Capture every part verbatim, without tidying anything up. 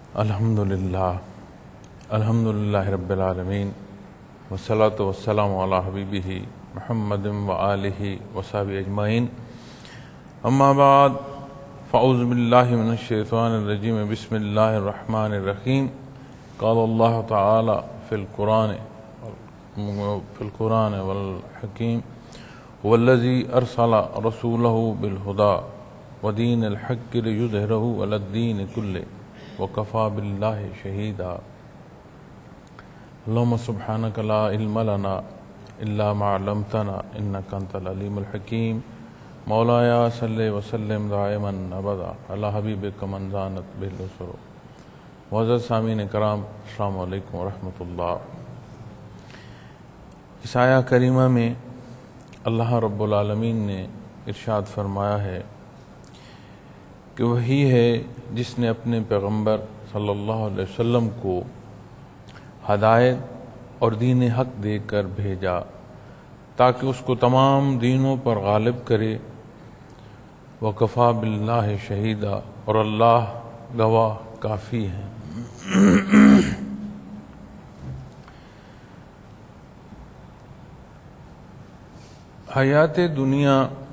الحمدللہ الحمدللہ رب العالمین والصلاة والسلام علی حبیبہ محمد وآلہ وصحبہ اجمعین، اما بعد فاعوذ باللہ من الشیطان الرجیم، بسم اللہ الرحمن الرحیم۔ قال اللہ تعالی فی القرآن فی القرآن والحکیم والذی ارسل رسولہ بالہدی ودین الحق لیظہرہ علی الدین کلہ وکفی باللہ شہیدا۔ اللہم سبحانک لا علم لنا الا ما علمتنا انک انت العلیم الحکیم۔ مولایا صلی وسلم دائما ابدا علی حبیبک من زانت بہ البصر۔ معزز سامعین کرام، السلام علیکم ورحمۃ اللہ۔ اس آیہ کریمہ میں اللہ رب العالمین نے ارشاد فرمایا ہے کہ وہی ہے جس نے اپنے پیغمبر صلی اللہ علیہ وسلم کو ہدایت اور دین حق دے کر بھیجا تاکہ اس کو تمام دینوں پر غالب کرے۔ وکفیٰ باللہ شہیدا، اور اللہ گواہ کافی ہے۔ حیات دنیا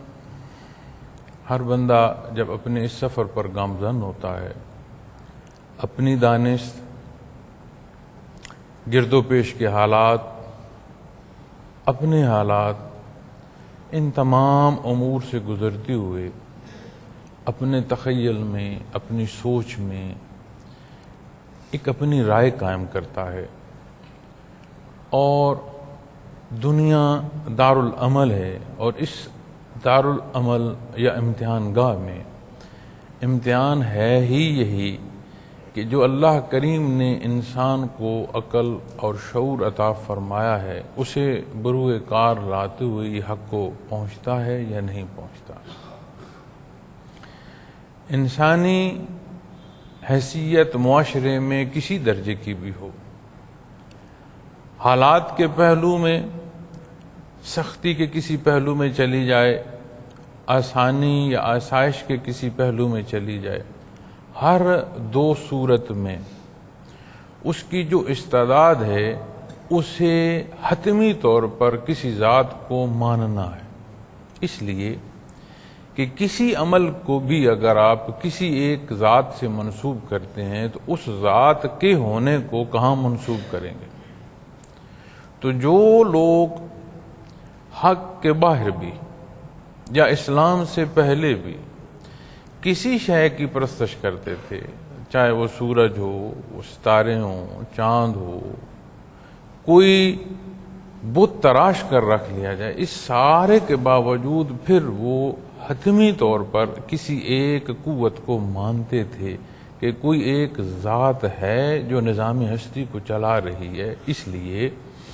ہر بندہ جب اپنے اس سفر پر گامزن ہوتا ہے، اپنی دانش، گرد و پیش کے حالات، اپنے حالات، ان تمام امور سے گزرتے ہوئے اپنے تخیل میں، اپنی سوچ میں ایک اپنی رائے قائم کرتا ہے، اور دنیا دار العمل ہے، اور اس دار العمل یا امتحان گاہ میں امتحان ہے ہی یہی کہ جو اللہ کریم نے انسان کو عقل اور شعور عطا فرمایا ہے اسے بروئے کار لاتے ہوئے یہ حق کو پہنچتا ہے یا نہیں پہنچتا۔ انسانی حیثیت معاشرے میں کسی درجے کی بھی ہو، حالات کے پہلو میں سختی کے کسی پہلو میں چلی جائے، آسانی یا آسائش کے کسی پہلو میں چلی جائے، ہر دو صورت میں اس کی جو استعداد ہے اسے حتمی طور پر کسی ذات کو ماننا ہے۔ اس لیے کہ کسی عمل کو بھی اگر آپ کسی ایک ذات سے منسوب کرتے ہیں تو اس ذات کے ہونے کو کہاں منسوب کریں گے؟ تو جو لوگ حق کے باہر بھی یا اسلام سے پہلے بھی کسی شے کی پرستش کرتے تھے، چاہے وہ سورج ہو، وہ ستارے ہوں، چاند ہو، کوئی بت تراش کر رکھ لیا جائے، اس سارے کے باوجود پھر وہ حتمی طور پر کسی ایک قوت کو مانتے تھے کہ کوئی ایک ذات ہے جو نظام ہستی کو چلا رہی ہے۔ اس لیے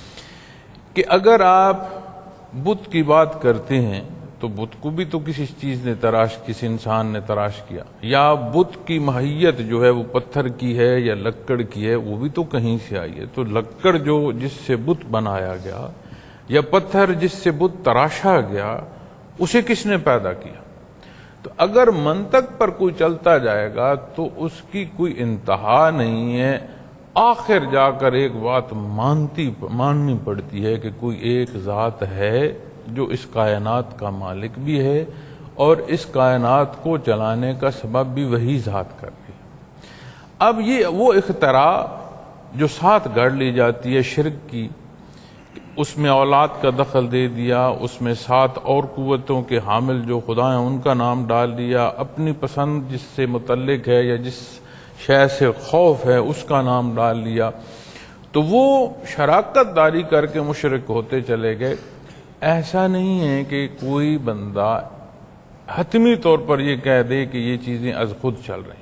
کہ اگر آپ بت کی بات کرتے ہیں تو بت کو بھی تو کسی چیز نے تراش کسی انسان نے تراش کیا، یا بت کی ماہیت جو ہے وہ پتھر کی ہے یا لکڑ کی ہے، وہ بھی تو کہیں سے آئی ہے۔ تو لکڑ جو جس سے بت بنایا گیا یا پتھر جس سے بت تراشا گیا، اسے کس نے پیدا کیا؟ تو اگر منطق پر کوئی چلتا جائے گا تو اس کی کوئی انتہا نہیں ہے، آخر جا کر ایک بات مانتی ماننی پڑتی ہے کہ کوئی ایک ذات ہے جو اس کائنات کا مالک بھی ہے اور اس کائنات کو چلانے کا سبب بھی وہی ذات کر رہی ہے۔ اب یہ وہ اختراع جو ساتھ گڑ لی جاتی ہے شرک کی، اس میں اولاد کا دخل دے دیا، اس میں سات اور قوتوں کے حامل جو خدا ہیں ان کا نام ڈال دیا، اپنی پسند جس سے متعلق ہے یا جس شے سے خوف ہے اس کا نام ڈال لیا، تو وہ شراکت داری کر کے مشرک ہوتے چلے گئے۔ ایسا نہیں ہے کہ کوئی بندہ حتمی طور پر یہ کہہ دے کہ یہ چیزیں از خود چل رہی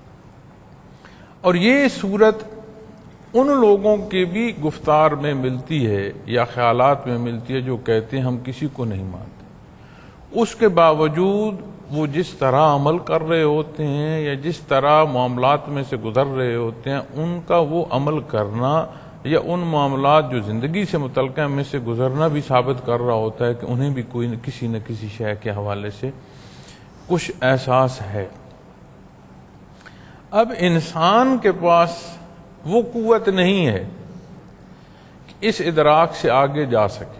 ہیں، اور یہ صورت ان لوگوں کے بھی گفتار میں ملتی ہے یا خیالات میں ملتی ہے جو کہتے ہیں ہم کسی کو نہیں مانتے، اس کے باوجود وہ جس طرح عمل کر رہے ہوتے ہیں یا جس طرح معاملات میں سے گزر رہے ہوتے ہیں، ان کا وہ عمل کرنا یا ان معاملات جو زندگی سے متعلقہ میں سے گزرنا بھی ثابت کر رہا ہوتا ہے کہ انہیں بھی کوئی کسی نہ کسی شے کے حوالے سے کچھ احساس ہے۔ اب انسان کے پاس وہ قوت نہیں ہے کہ اس ادراک سے آگے جا سکے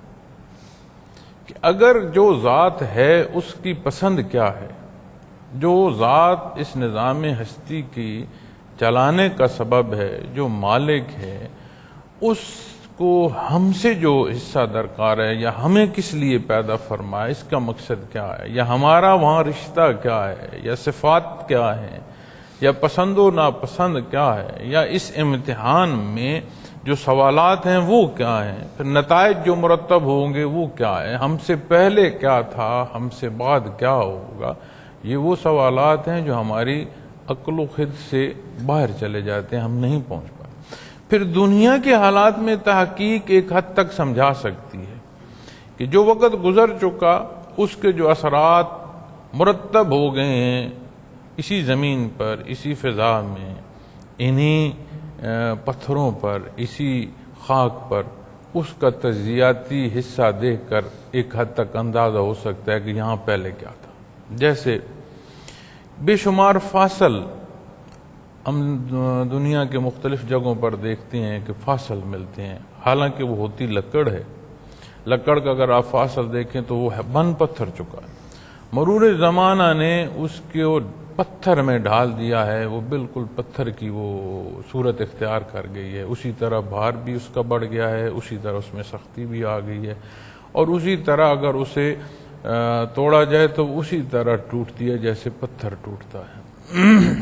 کہ اگر جو ذات ہے اس کی پسند کیا ہے، جو ذات اس نظام ہستی کی چلانے کا سبب ہے، جو مالک ہے، اس کو ہم سے جو حصہ درکار ہے یا ہمیں کس لیے پیدا فرمایا، اس کا مقصد کیا ہے، یا ہمارا وہاں رشتہ کیا ہے، یا صفات کیا ہے، یا پسند و ناپسند کیا ہے، یا اس امتحان میں جو سوالات ہیں وہ کیا ہیں، پھر نتائج جو مرتب ہوں گے وہ کیا ہے، ہم سے پہلے کیا تھا، ہم سے بعد کیا ہوگا، یہ وہ سوالات ہیں جو ہماری عقل و خرد سے باہر چلے جاتے ہیں، ہم نہیں پہنچ پاتے۔ پھر دنیا کے حالات میں تحقیق ایک حد تک سمجھا سکتی ہے کہ جو وقت گزر چکا اس کے جو اثرات مرتب ہو گئے ہیں اسی زمین پر، اسی فضا میں، انہی پتھروں پر، اسی خاک پر، اس کا تجزیاتی حصہ دیکھ کر ایک حد تک اندازہ ہو سکتا ہے کہ یہاں پہلے کیا تھا۔ جیسے بے شمار فاصل ہم دنیا کے مختلف جگہوں پر دیکھتے ہیں کہ فاصل ملتے ہیں، حالانکہ وہ ہوتی لکڑ ہے۔ لکڑ کا اگر آپ فاصل دیکھیں تو وہ بن پتھر چکا ہے، مرور زمانہ نے اس کو پتھر میں ڈھال دیا ہے، وہ بالکل پتھر کی وہ صورت اختیار کر گئی ہے، اسی طرح بھار بھی اس کا بڑھ گیا ہے، اسی طرح اس میں سختی بھی آ گئی ہے، اور اسی طرح اگر اسے توڑا جائے تو اسی طرح ٹوٹتی ہے جیسے پتھر ٹوٹتا ہے۔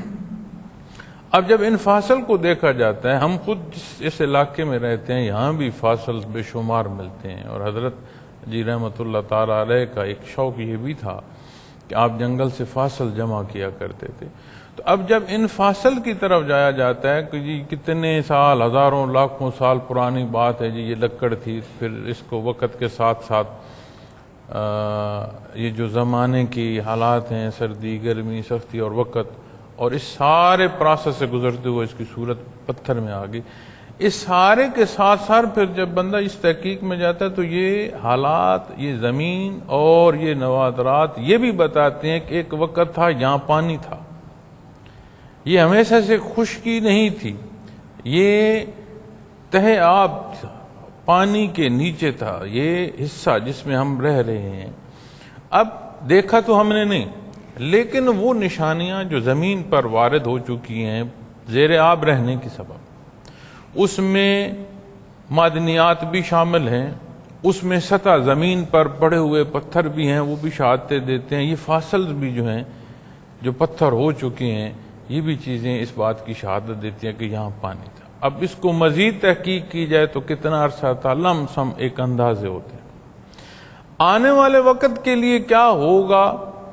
اب جب ان فاصل کو دیکھا جاتا ہے، ہم خود اس علاقے میں رہتے ہیں، یہاں بھی فاصل بے شمار ملتے ہیں، اور حضرت جی رحمۃ اللہ تعالی علیہ کا ایک شوق یہ بھی تھا کہ آپ جنگل سے فاصل جمع کیا کرتے تھے۔ تو اب جب ان فاصل کی طرف جایا جاتا ہے کہ جی کتنے سال، ہزاروں لاکھوں سال پرانی بات ہے جی، یہ لکڑ تھی، پھر اس کو وقت کے ساتھ ساتھ یہ جو زمانے کی حالات ہیں، سردی، گرمی، سختی اور وقت، اور اس سارے پروسیس سے گزرتے ہوئے اس کی صورت پتھر میں آ گئی۔ اس سارے کے ساتھ ساتھ پھر جب بندہ اس تحقیق میں جاتا ہے تو یہ حالات، یہ زمین اور یہ نوادرات یہ بھی بتاتے ہیں کہ ایک وقت تھا یہاں پانی تھا، یہ ہمیشہ سے خشکی نہیں تھی، یہ تہ آب تھا، پانی کے نیچے تھا یہ حصہ جس میں ہم رہ رہے ہیں۔ اب دیکھا تو ہم نے نہیں، لیکن وہ نشانیاں جو زمین پر وارد ہو چکی ہیں زیر آب رہنے کی سبب، اس میں معدنیات بھی شامل ہیں، اس میں سطح زمین پر پڑے ہوئے پتھر بھی ہیں، وہ بھی شہادتیں دیتے ہیں، یہ فاصل بھی جو ہیں جو پتھر ہو چکے ہیں یہ بھی چیزیں اس بات کی شہادت دیتی ہیں کہ یہاں پانی تھا۔ اب اس کو مزید تحقیق کی جائے تو کتنا عرصہ تھا، لم سم ایک اندازے ہوتے ہیں۔ آنے والے وقت کے لیے کیا ہوگا،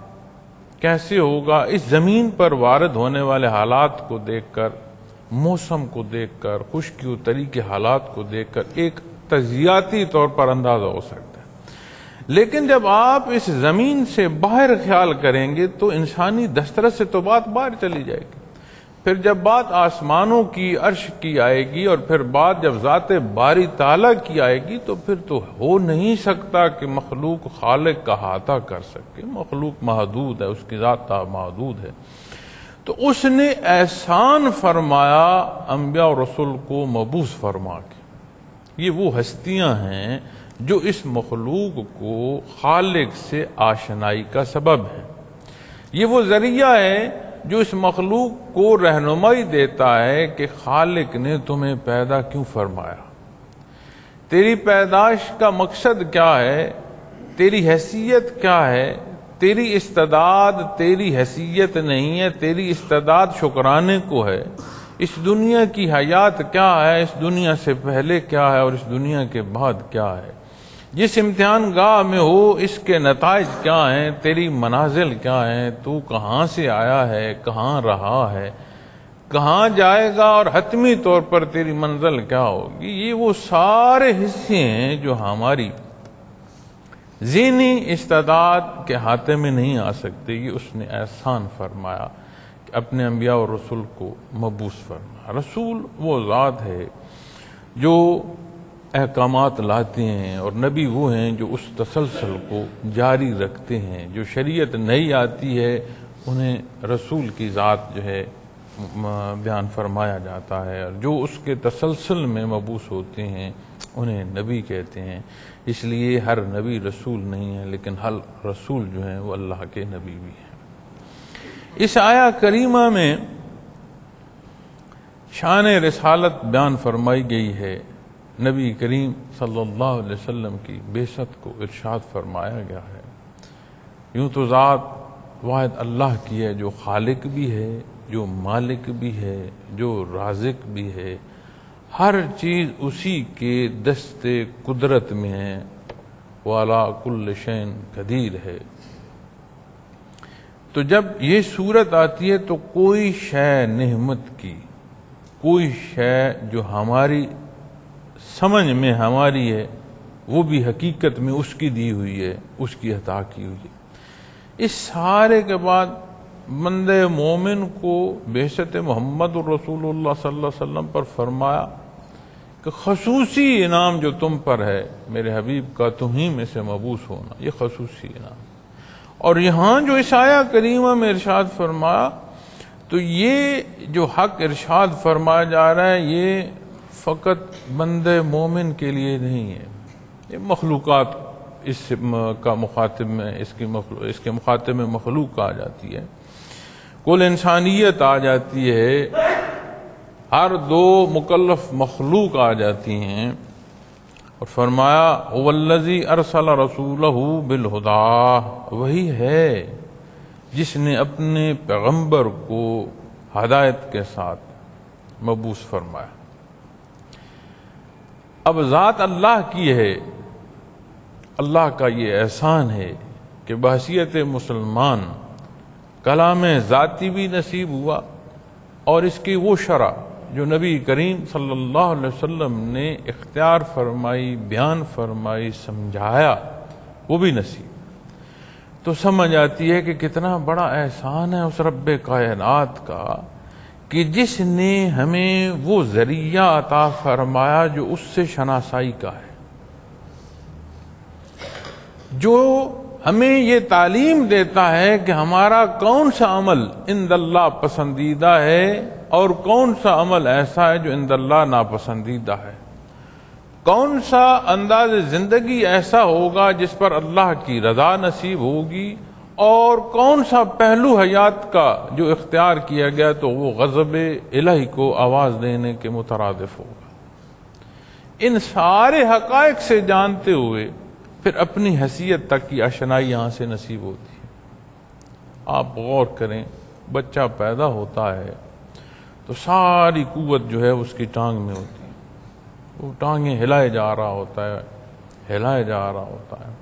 کیسے ہوگا، اس زمین پر وارد ہونے والے حالات کو دیکھ کر، موسم کو دیکھ کر، خشکی و تری کے حالات کو دیکھ کر ایک تجزیاتی طور پر اندازہ ہو سکتا ہے۔ لیکن جب آپ اس زمین سے باہر خیال کریں گے تو انسانی دسترس سے تو بات باہر چلی جائے گی، پھر جب بات آسمانوں کی، عرش کی آئے گی، اور پھر بات جب ذات باری تعالیٰ کی آئے گی تو پھر تو ہو نہیں سکتا کہ مخلوق خالق کا احاطہ کر سکے، مخلوق محدود ہے، اس کی ذات محدود ہے۔ تو اس نے احسان فرمایا انبیاء اور رسول کو مبعوث فرما کے، یہ وہ ہستیاں ہیں جو اس مخلوق کو خالق سے آشنائی کا سبب ہے، یہ وہ ذریعہ ہے جو اس مخلوق کو رہنمائی دیتا ہے کہ خالق نے تمہیں پیدا کیوں فرمایا، تیری پیدائش کا مقصد کیا ہے، تیری حیثیت کیا ہے، تیری استعداد تیری حیثیت نہیں ہے، تیری استعداد شکرانے کو ہے، اس دنیا کی حیات کیا ہے، اس دنیا سے پہلے کیا ہے اور اس دنیا کے بعد کیا ہے، جس امتحان گاہ میں ہو اس کے نتائج کیا ہیں، تیری منازل کیا ہیں، تو کہاں سے آیا ہے، کہاں رہا ہے، کہاں جائے گا، اور حتمی طور پر تیری منزل کیا ہوگی۔ یہ وہ سارے حصے ہیں جو ہماری ذہنی استعداد کے ہاتھے میں نہیں آ سکتے، یہ اس نے احسان فرمایا کہ اپنے انبیاء اور رسول کو مبعوث فرمایا۔ رسول وہ ذات ہے جو احکامات لاتے ہیں، اور نبی وہ ہیں جو اس تسلسل کو جاری رکھتے ہیں، جو شریعت نئی آتی ہے انہیں رسول کی ذات جو ہے بیان فرمایا جاتا ہے، اور جو اس کے تسلسل میں مبعوث ہوتے ہیں انہیں نبی کہتے ہیں۔ اس لیے ہر نبی رسول نہیں ہے، لیکن ہر رسول جو ہیں وہ اللہ کے نبی بھی ہیں۔ اس آیہ کریمہ میں شان رسالت بیان فرمائی گئی ہے، نبی کریم صلی اللہ علیہ وسلم کی بعثت کو ارشاد فرمایا گیا ہے۔ یوں تو ذات واحد اللہ کی ہے، جو خالق بھی ہے، جو مالک بھی ہے، جو رازق بھی ہے، ہر چیز اسی کے دست قدرت میں ہے، وَعَلَىٰ كُلِّ شَيْءٍ قدیر ہے۔ تو جب یہ صورت آتی ہے تو کوئی شے نعمت کی، کوئی شے جو ہماری سمجھ میں ہماری ہے وہ بھی حقیقت میں اس کی دی ہوئی ہے، اس کی عطا کی ہوئی ہے۔ اس سارے کے بعد بندے مومن کو بعثت محمد الرسول اللہ صلی اللہ علیہ وسلم پر فرمایا کہ خصوصی انعام جو تم پر ہے میرے حبیب کا، تم ہی میں سے مبعوث ہونا، یہ خصوصی انعام۔ اور یہاں جو اس آیہ کریمہ میں ارشاد فرمایا، تو یہ جو حق ارشاد فرمایا جا رہا ہے یہ فقط بندے مومن کے لیے نہیں ہے، یہ مخلوقات اس کا مخاطب میں اس کی اس کے مخاطب میں مخلوق آ جاتی ہے، کل انسانیت آ جاتی ہے، ہر دو مکلف مخلوق آ جاتی ہیں۔ اور فرمایا هو الذی ارسل رسولہ بالہدی، وہی ہے جس نے اپنے پیغمبر کو ہدایت کے ساتھ مبعوث فرمایا۔ اب ذات اللہ کی ہے، اللہ کا یہ احسان ہے کہ بحیثیت مسلمان کلام ذاتی بھی نصیب ہوا، اور اس کی وہ شرع جو نبی کریم صلی اللہ علیہ وسلم نے اختیار فرمائی، بیان فرمائی، سمجھایا، وہ بھی نصیب۔ تو سمجھ آتی ہے کہ کتنا بڑا احسان ہے اس رب کائنات کا کہ جس نے ہمیں وہ ذریعہ عطا فرمایا جو اس سے شناسائی کا ہے، جو ہمیں یہ تعلیم دیتا ہے کہ ہمارا کون سا عمل عند اللہ پسندیدہ ہے اور کون سا عمل ایسا ہے جو عند اللہ ناپسندیدہ ہے، کون سا انداز زندگی ایسا ہوگا جس پر اللہ کی رضا نصیب ہوگی، اور کون سا پہلو حیات کا جو اختیار کیا گیا تو وہ غضب الہی کو آواز دینے کے مترادف ہوگا۔ ان سارے حقائق سے جانتے ہوئے پھر اپنی حیثیت تک کی آشنائی یہاں سے نصیب ہوتی ہے۔ آپ غور کریں، بچہ پیدا ہوتا ہے تو ساری قوت جو ہے اس کی ٹانگ میں ہوتی ہے، وہ ٹانگیں ہلائے جا رہا ہوتا ہے، ہلائے جا رہا ہوتا ہے۔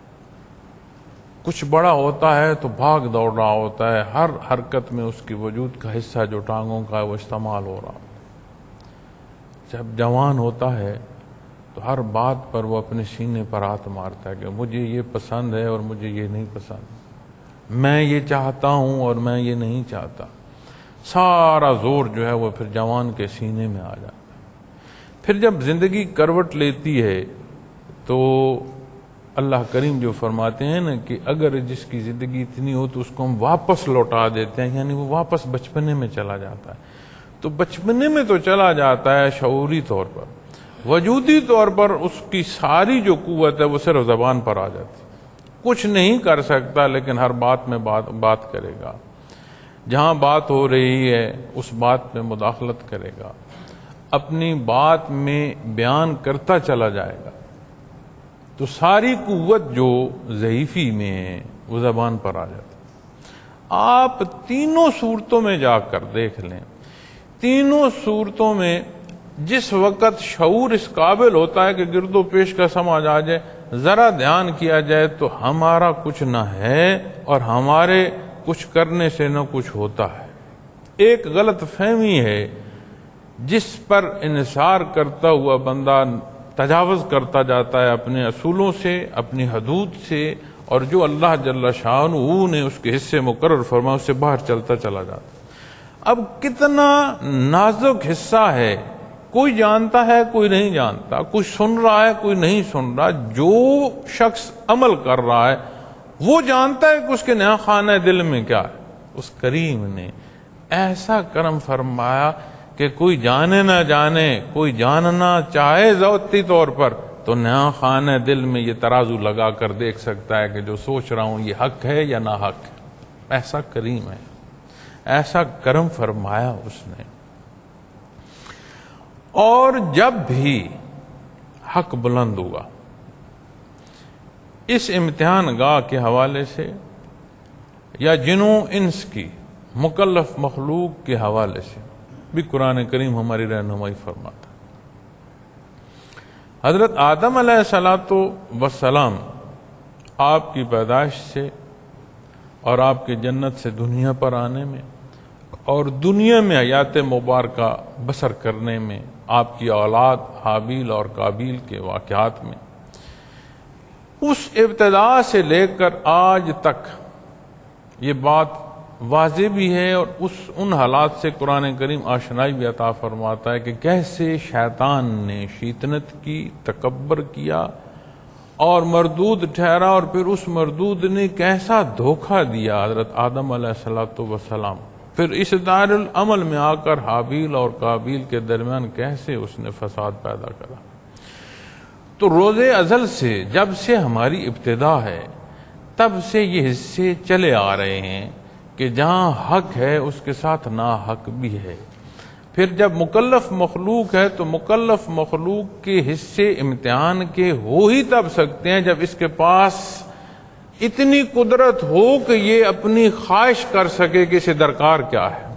کچھ بڑا ہوتا ہے تو بھاگ دوڑ رہا ہوتا ہے، ہر حرکت میں اس کی وجود کا حصہ جو ٹانگوں کا ہے وہ استعمال ہو رہا ہوتا ہے۔ جب جوان ہوتا ہے تو ہر بات پر وہ اپنے سینے پر ہاتھ مارتا ہے کہ مجھے یہ پسند ہے اور مجھے یہ نہیں پسند، میں یہ چاہتا ہوں اور میں یہ نہیں چاہتا۔ سارا زور جو ہے وہ پھر جوان کے سینے میں آ جاتا ہے۔ پھر جب زندگی کروٹ لیتی ہے تو اللہ کریم جو فرماتے ہیں نا کہ اگر جس کی زندگی اتنی ہو تو اس کو ہم واپس لوٹا دیتے ہیں، یعنی وہ واپس بچپنے میں چلا جاتا ہے۔ تو بچپنے میں تو چلا جاتا ہے شعوری طور پر، وجودی طور پر اس کی ساری جو قوت ہے وہ صرف زبان پر آ جاتی، کچھ نہیں کر سکتا لیکن ہر بات میں بات بات کرے گا، جہاں بات ہو رہی ہے اس بات میں مداخلت کرے گا، اپنی بات میں بیان کرتا چلا جائے گا۔ تو ساری قوت جو ضعیفی میں ہے وہ زبان پر آ جاتی۔ آپ تینوں صورتوں میں جا کر دیکھ لیں، تینوں صورتوں میں جس وقت شعور اس قابل ہوتا ہے کہ گرد و پیش کا سمجھ آ جائے، ذرا دھیان کیا جائے تو ہمارا کچھ نہ ہے اور ہمارے کچھ کرنے سے نہ کچھ ہوتا ہے۔ ایک غلط فہمی ہے جس پر انحصار کرتا ہوا بندہ تجاوز کرتا جاتا ہے اپنے اصولوں سے، اپنی حدود سے، اور جو اللہ جل شانہ نے اس کے حصے مقرر فرمایا اس سے باہر چلتا چلا جاتا ہے۔ اب کتنا نازک حصہ ہے، کوئی جانتا ہے کوئی نہیں جانتا، کوئی سن رہا ہے کوئی نہیں سن رہا، جو شخص عمل کر رہا ہے وہ جانتا ہے کہ اس کے نیا خانہ دل میں کیا ہے۔ اس کریم نے ایسا کرم فرمایا کہ کوئی جانے نہ جانے، کوئی جاننا چاہے ذاتی طور پر تو نیا خانہ دل میں یہ ترازو لگا کر دیکھ سکتا ہے کہ جو سوچ رہا ہوں یہ حق ہے یا نہ حق ہے۔ ایسا کریم ہے، ایسا کرم فرمایا اس نے۔ اور جب بھی حق بلند ہوا، اس امتحان گاہ کے حوالے سے یا جنوں انس کی مکلف مخلوق کے حوالے سے بھی قرآن کریم ہماری رہنمائی فرماتا ہے۔ حضرت آدم علیہ الصلوۃ والسلام آپ کی پیدائش سے اور آپ کے جنت سے دنیا پر آنے میں اور دنیا میں حیات مبارکہ بسر کرنے میں، آپ کی اولاد حابیل اور قابیل کے واقعات میں، اس ابتدا سے لے کر آج تک یہ بات واضح بھی ہے، اور اس ان حالات سے قرآن کریم آشنائی بھی عطا فرماتا ہے کہ کیسے شیطان نے شیطنت کی، تکبر کیا اور مردود ٹھہرا، اور پھر اس مردود نے کیسا دھوکہ دیا حضرت آدم علیہ الصلوۃ والسلام، پھر اس دار العمل میں آ کر حابیل اور قابیل کے درمیان کیسے اس نے فساد پیدا کرا۔ تو روز ازل سے، جب سے ہماری ابتدا ہے، تب سے یہ حصے چلے آ رہے ہیں کہ جہاں حق ہے اس کے ساتھ ناحق بھی ہے۔ پھر جب مکلف مخلوق ہے تو مکلف مخلوق کے حصے امتحان کے ہو ہی تب سکتے ہیں جب اس کے پاس اتنی قدرت ہو کہ یہ اپنی خواہش کر سکے کہ اسے درکار کیا ہے،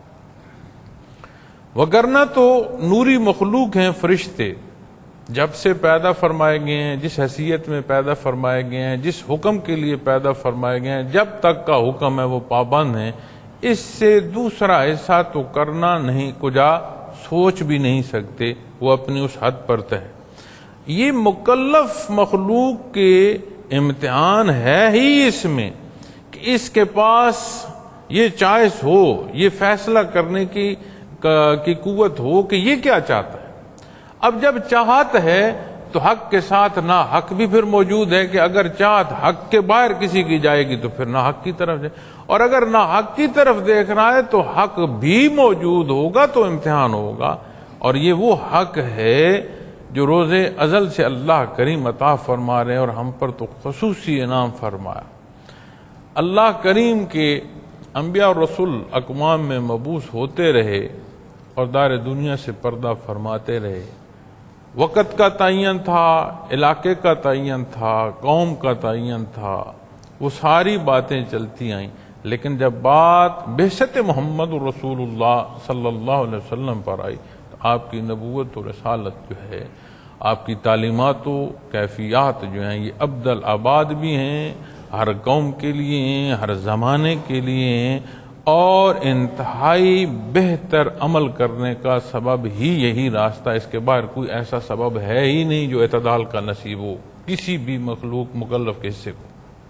وگرنہ تو نوری مخلوق ہیں فرشتے، جب سے پیدا فرمائے گئے ہیں، جس حیثیت میں پیدا فرمائے گئے ہیں، جس حکم کے لیے پیدا فرمائے گئے ہیں، جب تک کا حکم ہے وہ پابند ہیں، اس سے دوسرا حصہ تو کرنا نہیں، کجا سوچ بھی نہیں سکتے، وہ اپنی اس حد پر ہے۔ یہ مکلف مخلوق کے امتحان ہے ہی اس میں کہ اس کے پاس یہ چوائس ہو، یہ فیصلہ کرنے کی کی قوت ہو کہ یہ کیا چاہتا ہے۔ اب جب چاہت ہے تو حق کے ساتھ نہ حق بھی پھر موجود ہے کہ اگر چاہت حق کے باہر کسی کی جائے گی تو پھر نہ حق کی طرف جائے، اور اگر نہ حق کی طرف دیکھ رہا ہے تو حق بھی موجود ہوگا تو امتحان ہوگا۔ اور یہ وہ حق ہے جو روز ازل سے اللہ کریم عطا فرما رہے ہیں، اور ہم پر تو خصوصی انعام فرمایا۔ اللہ کریم کے انبیاء اور رسول اقوام میں مبعوث ہوتے رہے اور دار دنیا سے پردہ فرماتے رہے، وقت کا تعین تھا، علاقے کا تعین تھا، قوم کا تعین تھا، وہ ساری باتیں چلتی آئیں، لیکن جب بات بعثت محمد رسول اللہ صلی اللہ علیہ وسلم پر آئی تو آپ کی نبوت و رسالت جو ہے، آپ کی تعلیمات و کیفیات جو ہیں، یہ ابدل آباد بھی ہیں، ہر قوم کے لیے ہیں، ہر زمانے کے لیے ہیں، اور انتہائی بہتر عمل کرنے کا سبب ہی یہی راستہ، اس کے باہر کوئی ایسا سبب ہے ہی نہیں جو اعتدال کا نصیب ہو کسی بھی مخلوق مکلف کے حصے کو۔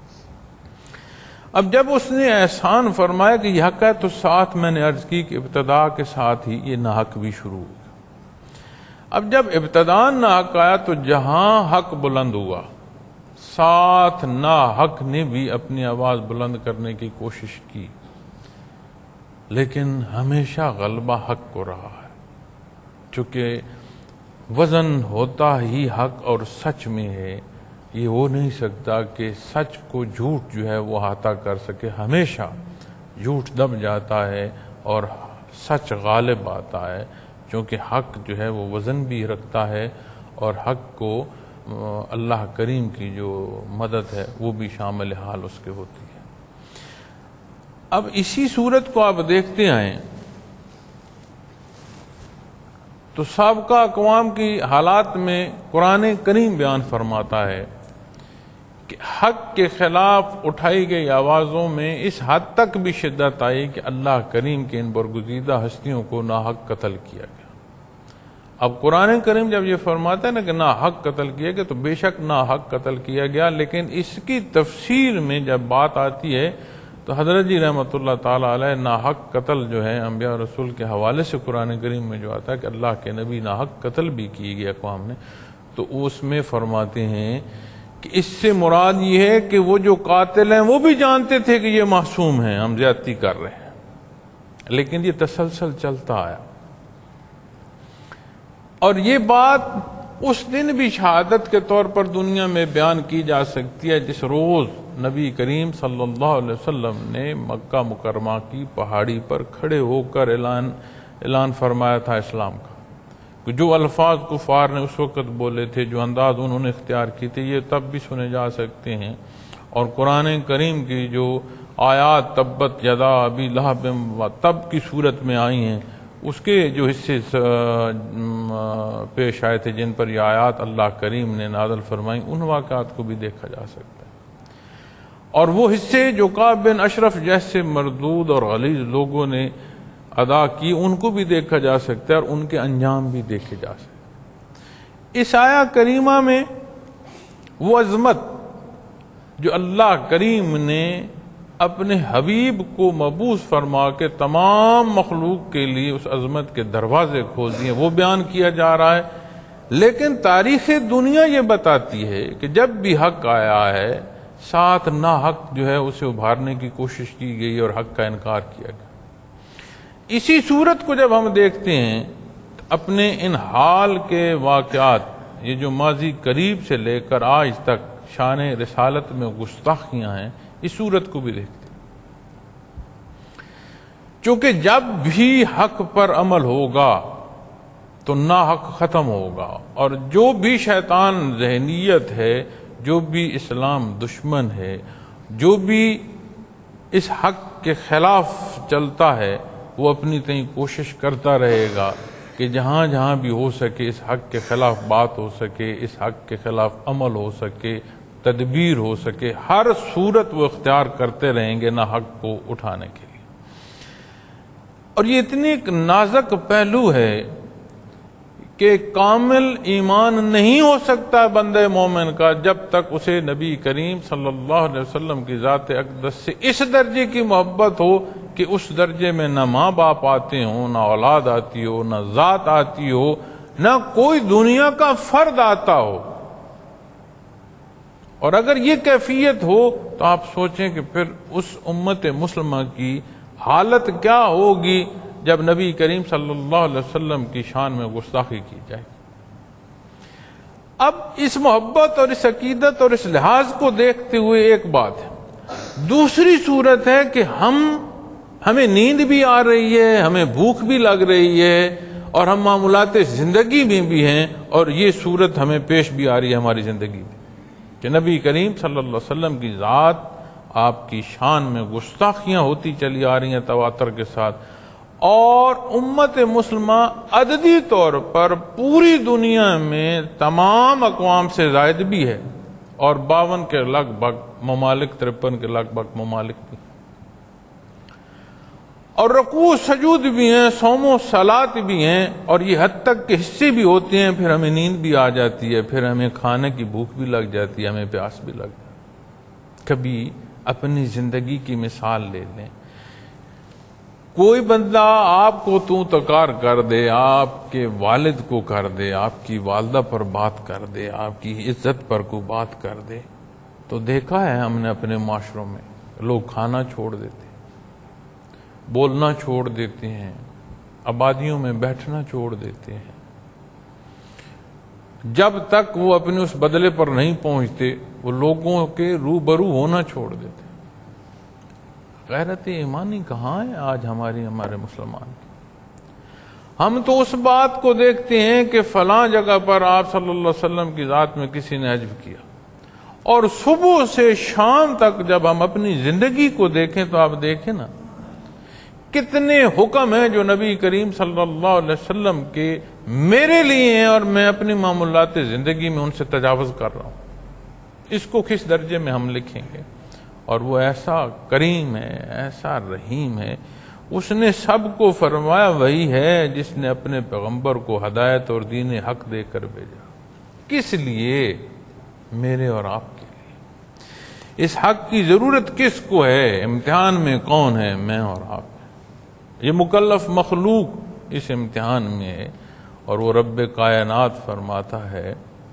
اب جب اس نے احسان فرمایا کہ یہ حق ہے تو ساتھ میں نے عرض کی کہ ابتدا کے ساتھ ہی یہ ناحق بھی شروع ہو گیا۔ اب جب ابتدا ناحق آیا تو جہاں حق بلند ہوا، ساتھ ناحق نے بھی اپنی آواز بلند کرنے کی کوشش کی، لیکن ہمیشہ غلبہ حق کو رہا ہے، چونکہ وزن ہوتا ہی حق اور سچ میں ہے۔ یہ ہو نہیں سکتا کہ سچ کو جھوٹ جو ہے وہ احاطہ کر سکے، ہمیشہ جھوٹ دب جاتا ہے اور سچ غالب آتا ہے، چونکہ حق جو ہے وہ وزن بھی رکھتا ہے، اور حق کو اللہ کریم کی جو مدد ہے وہ بھی شامل حال اس کے ہوتی ہے۔ اب اسی صورت کو آپ دیکھتے آئیں تو سابقہ اقوام کی حالات میں قرآن کریم بیان فرماتا ہے کہ حق کے خلاف اٹھائی گئی آوازوں میں اس حد تک بھی شدت آئی کہ اللہ کریم کے ان برگزیدہ ہستیوں کو ناحق قتل کیا گیا۔ اب قرآن کریم جب یہ فرماتا ہے نا کہ ناحق قتل کیا گیا، تو بے شک ناحق قتل کیا گیا، لیکن اس کی تفسیر میں جب بات آتی ہے تو حضرت جی رحمۃ اللہ تعالیٰ علیہ ناحق قتل جو ہے انبیاء رسول کے حوالے سے قرآن کریم میں جو آتا ہے کہ اللہ کے نبی ناحق قتل بھی کیے گئے اقوام نے، تو اس میں فرماتے ہیں کہ اس سے مراد یہ ہے کہ وہ جو قاتل ہیں وہ بھی جانتے تھے کہ یہ معصوم ہیں، ہم زیادتی کر رہے ہیں، لیکن یہ تسلسل چلتا آیا، اور یہ بات اس دن بھی شہادت کے طور پر دنیا میں بیان کی جا سکتی ہے جس روز نبی کریم صلی اللہ علیہ وسلم نے مکہ مکرمہ کی پہاڑی پر کھڑے ہو کر اعلان اعلان فرمایا تھا اسلام کا، کہ جو الفاظ کفار نے اس وقت بولے تھے، جو انداز انہوں نے اختیار کیے تھے، یہ تب بھی سنے جا سکتے ہیں، اور قرآن کریم کی جو آیات تبت یدا ابی لہب تب کی صورت میں آئی ہیں، اس کے جو حصے پیش آئے تھے جن پر یہ آیات اللہ کریم نے نازل فرمائیں، ان واقعات کو بھی دیکھا جا سکتا ہے، اور وہ حصے جو کعب بن اشرف جیسے مردود اور غلیظ لوگوں نے ادا کی ان کو بھی دیکھا جا سکتا ہے، اور ان کے انجام بھی دیکھے جا سکتے ہیں۔ اس آیہ کریمہ میں وہ عظمت جو اللہ کریم نے اپنے حبیب کو مبعوث فرما کے تمام مخلوق کے لیے اس عظمت کے دروازے کھول دیے وہ بیان کیا جا رہا ہے، لیکن تاریخ دنیا یہ بتاتی ہے کہ جب بھی حق آیا ہے ساتھ نا حق جو ہے اسے ابھارنے کی کوشش کی گئی اور حق کا انکار کیا گیا۔ اسی صورت کو جب ہم دیکھتے ہیں اپنے ان حال کے واقعات، یہ جو ماضی قریب سے لے کر آج تک شان رسالت میں گستاخیاں ہیں، اس صورت کو بھی دیکھتے ہیں، چونکہ جب بھی حق پر عمل ہوگا تو نا حق ختم ہوگا، اور جو بھی شیطان ذہنیت ہے، جو بھی اسلام دشمن ہے، جو بھی اس حق کے خلاف چلتا ہے، وہ اپنی تئیں کوشش کرتا رہے گا کہ جہاں جہاں بھی ہو سکے اس حق کے خلاف بات ہو سکے، اس حق کے خلاف عمل ہو سکے، تدبیر ہو سکے، ہر صورت وہ اختیار کرتے رہیں گے نہ حق کو اٹھانے کے لیے۔ اور یہ اتنی ایک نازک پہلو ہے کہ کامل ایمان نہیں ہو سکتا بندہ مومن کا جب تک اسے نبی کریم صلی اللہ علیہ وسلم کی ذات اقدس سے اس درجے کی محبت ہو کہ اس درجے میں نہ ماں باپ آتے ہوں، نہ اولاد آتی ہو، نہ ذات آتی ہو، نہ کوئی دنیا کا فرد آتا ہو۔ اور اگر یہ کیفیت ہو تو آپ سوچیں کہ پھر اس امت مسلمہ کی حالت کیا ہوگی جب نبی کریم صلی اللہ علیہ وسلم کی شان میں گستاخی کی جائے۔ اب اس محبت اور اس عقیدت اور اس لحاظ کو دیکھتے ہوئے ایک بات ہے، دوسری صورت ہے کہ ہم ہمیں نیند بھی آ رہی ہے، ہمیں بھوک بھی لگ رہی ہے، اور ہم معمولات زندگی میں بھی ہیں، اور یہ صورت ہمیں پیش بھی آ رہی ہے ہماری زندگی میں کہ نبی کریم صلی اللہ علیہ وسلم کی ذات، آپ کی شان میں گستاخیاں ہوتی چلی آ رہی ہیں تواتر کے ساتھ، اور امت مسلمہ عددی طور پر پوری دنیا میں تمام اقوام سے زائد بھی ہے، اور باون کے لگ بھگ ممالک، ترپن کے لگ بھگ ممالک بھی، اور رکوع سجود بھی ہیں، صوم و صلات بھی ہیں، اور یہ حد تک کے حصے بھی ہوتے ہیں، پھر ہمیں نیند بھی آ جاتی ہے، پھر ہمیں کھانے کی بھوک بھی لگ جاتی ہے، ہمیں پیاس بھی لگ جاتی ہے۔ کبھی اپنی زندگی کی مثال لے لیں، کوئی بندہ آپ کو تو تکار کر دے، آپ کے والد کو کر دے، آپ کی والدہ پر بات کر دے، آپ کی عزت پر کو بات کر دے، تو دیکھا ہے ہم نے اپنے معاشروں میں لوگ کھانا چھوڑ دیتے، بولنا چھوڑ دیتے ہیں، آبادیوں میں بیٹھنا چھوڑ دیتے ہیں، جب تک وہ اپنے اس بدلے پر نہیں پہنچتے وہ لوگوں کے روبرو ہونا چھوڑ دیتے۔ غیرت ایمانی کہاں ہے آج ہماری ہمارے مسلمان کی؟ ہم تو اس بات کو دیکھتے ہیں کہ فلاں جگہ پر آپ صلی اللہ علیہ وسلم کی ذات میں کسی نے حجب کیا، اور صبح سے شام تک جب ہم اپنی زندگی کو دیکھیں تو آپ دیکھیں نا کتنے حکم ہیں جو نبی کریم صلی اللہ علیہ وسلم کے میرے لیے ہیں، اور میں اپنی معمولات زندگی میں ان سے تجاوز کر رہا ہوں۔ اس کو کس درجے میں ہم لکھیں گے؟ اور وہ ایسا کریم ہے، ایسا رحیم ہے، اس نے سب کو فرمایا وہی ہے جس نے اپنے پیغمبر کو ہدایت اور دین حق دے کر بھیجا۔ کس لیے؟ میرے اور آپ کے لیے۔ اس حق کی ضرورت کس کو ہے؟ امتحان میں کون ہے؟ میں اور آپ۔ یہ مکلف مخلوق اس امتحان میں ہے، اور وہ رب کائنات فرماتا ہے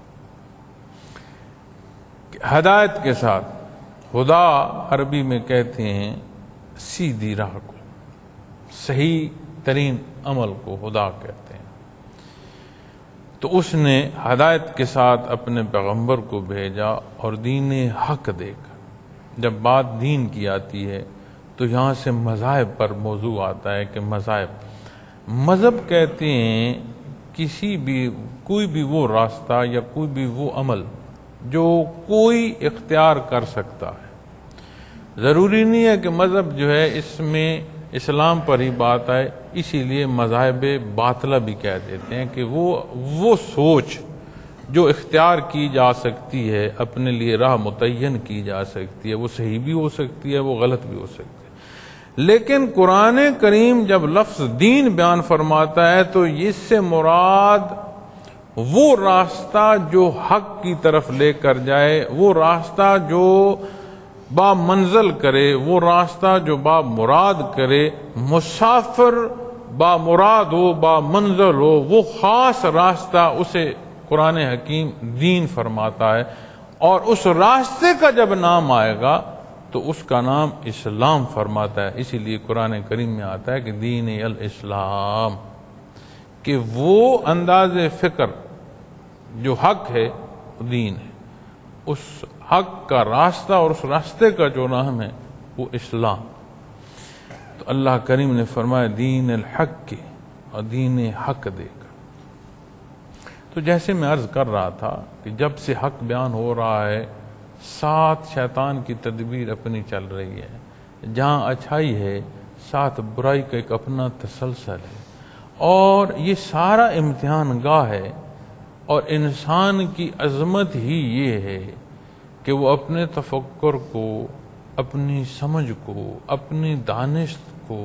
کہ ہدایت کے ساتھ، خدا عربی میں کہتے ہیں سیدھی راہ کو، صحیح ترین عمل کو ہدا کہتے ہیں۔ تو اس نے ہدایت کے ساتھ اپنے پیغمبر کو بھیجا اور دین حق دے کر۔ جب بات دین کی آتی ہے تو یہاں سے مذاہب پر موضوع آتا ہے کہ مذاہب مذہب کہتے ہیں کسی بھی کوئی بھی وہ راستہ یا کوئی بھی وہ عمل جو کوئی اختیار کر سکتا ہے۔ ضروری نہیں ہے کہ مذہب جو ہے اس میں اسلام پر ہی بات آئے، اسی لیے مذاہب باطلہ بھی کہہ دیتے ہیں کہ وہ وہ سوچ جو اختیار کی جا سکتی ہے، اپنے لیے راہ متعین کی جا سکتی ہے، وہ صحیح بھی ہو سکتی ہے، وہ غلط بھی ہو سکتی ہے۔ لیکن قرآن کریم جب لفظ دین بیان فرماتا ہے تو اس سے مراد وہ راستہ جو حق کی طرف لے کر جائے، وہ راستہ جو با منزل کرے، وہ راستہ جو با مراد کرے، مسافر با مراد ہو، با منزل ہو، وہ خاص راستہ اسے قرآن حکیم دین فرماتا ہے۔ اور اس راستے کا جب نام آئے گا تو اس کا نام اسلام فرماتا ہے۔ اسی لیے قرآن کریم میں آتا ہے کہ دین الاسلام، کہ وہ انداز فکر جو حق ہے دین ہے، اس حق کا راستہ اور اس راستے کا جو نام ہے وہ اسلام۔ تو اللہ کریم نے فرمایا دین الحق کے اور دین حق دے کر۔ تو جیسے میں عرض کر رہا تھا کہ جب سے حق بیان ہو رہا ہے، ساتھ شیطان کی تدبیر اپنی چل رہی ہے، جہاں اچھائی ہے ساتھ برائی کا ایک اپنا تسلسل ہے، اور یہ سارا امتحان گاہ ہے۔ اور انسان کی عظمت ہی یہ ہے کہ وہ اپنے تفکر کو، اپنی سمجھ کو، اپنی دانش کو،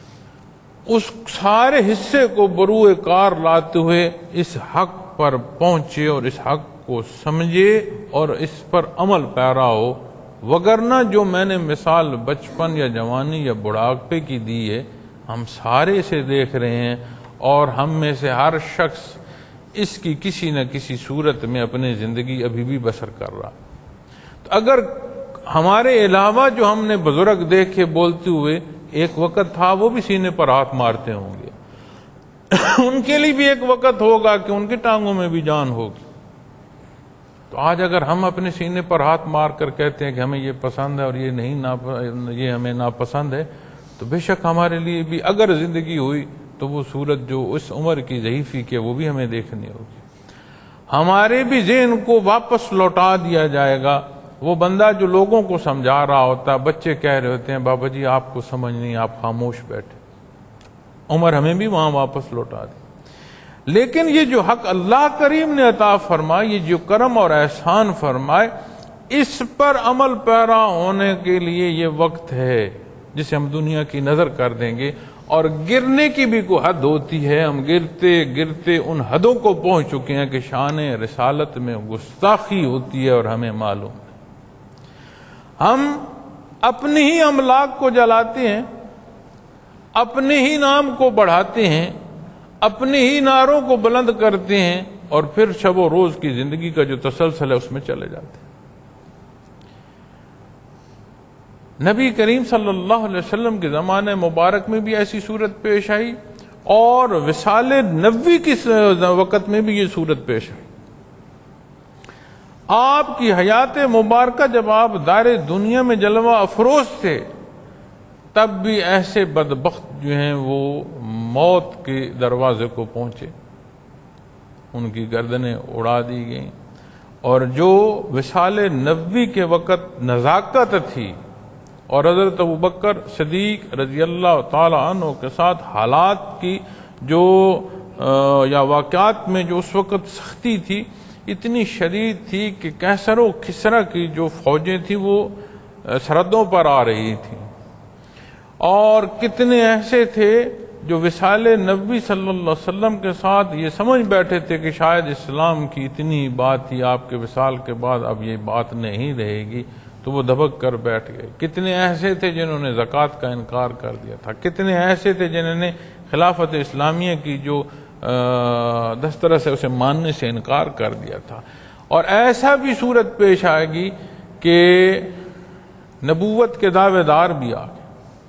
اس سارے حصے کو بروئے کار لاتے ہوئے اس حق پر پہنچے اور اس حق کو سمجھے اور اس پر عمل پیرا ہو۔ وگرنہ جو میں نے مثال بچپن یا جوانی یا بڑھاپے کی دی ہے، ہم سارے اسے دیکھ رہے ہیں، اور ہم میں سے ہر شخص اس کی کسی نہ کسی صورت میں اپنی زندگی ابھی بھی بسر کر رہا۔ تو اگر ہمارے علاوہ جو ہم نے بزرگ دیکھے بولتے ہوئے، ایک وقت تھا وہ بھی سینے پر ہاتھ مارتے ہوں گے، ان کے لیے بھی ایک وقت ہوگا کہ ان کی ٹانگوں میں بھی جان ہوگی۔ تو آج اگر ہم اپنے سینے پر ہاتھ مار کر کہتے ہیں کہ ہمیں یہ پسند ہے اور یہ نہیں یہ ہمیں ناپسند ہے، تو بے شک ہمارے لیے بھی اگر زندگی ہوئی تو وہ صورت جو اس عمر کی ضعیفی کے وہ بھی ہمیں دیکھنی ہوگی۔ ہمارے بھی ذہن کو واپس لوٹا دیا جائے گا۔ وہ بندہ جو لوگوں کو سمجھا رہا ہوتا ہے، بچے کہہ رہے ہوتے ہیں بابا جی آپ کو سمجھ نہیں، آپ خاموش بیٹھے، عمر ہمیں بھی وہاں واپس لوٹا دی۔ لیکن یہ جو حق اللہ کریم نے عطا فرمائے، یہ جو کرم اور احسان فرمائے، اس پر عمل پیرا ہونے کے لیے یہ وقت ہے جسے ہم دنیا کی نظر کر دیں گے، اور گرنے کی بھی کوئی حد ہوتی ہے۔ ہم گرتے گرتے ان حدوں کو پہنچ چکے ہیں کہ شان رسالت میں گستاخی ہوتی ہے، اور ہمیں معلوم ہے ہم اپنے ہی املاک کو جلاتے ہیں، اپنے ہی نام کو بڑھاتے ہیں، اپنے ہی نعروں کو بلند کرتے ہیں، اور پھر شب و روز کی زندگی کا جو تسلسل ہے اس میں چلے جاتے ہیں۔ نبی کریم صلی اللہ علیہ وسلم کے زمانے مبارک میں بھی ایسی صورت پیش آئی، اور وصال نبوی کی وقت میں بھی یہ صورت پیش آئی۔ آپ کی حیات مبارکہ جب آپ دار دنیا میں جلوہ افروز تھے، تب بھی ایسے بدبخت جو ہیں وہ موت کے دروازے کو پہنچے، ان کی گردنیں اڑا دی گئیں، اور جو وصال نبوی کے وقت نزاکت تھی، اور حضرت ابوبکر صدیق رضی اللہ تعالی عنہ کے ساتھ حالات کی جو یا واقعات میں جو اس وقت سختی تھی اتنی شدید تھی کہ کیسر و کسرا کی جو فوجیں تھیں وہ سرحدوں پر آ رہی تھیں، اور کتنے ایسے تھے جو وصال نبوی صلی اللہ علیہ وسلم کے ساتھ یہ سمجھ بیٹھے تھے کہ شاید اسلام کی اتنی بات تھی، آپ کے وصال کے بعد اب یہ بات نہیں رہے گی، تو وہ دبک کر بیٹھ گئے۔ کتنے ایسے تھے جنہوں نے زکوٰۃ کا انکار کر دیا تھا، کتنے ایسے تھے جنہوں نے خلافت اسلامیہ کی جو دسترس ہے اسے ماننے سے انکار کر دیا تھا۔ اور ایسا بھی صورت پیش آئے گی کہ نبوت کے دعوے دار بھی آ گئے،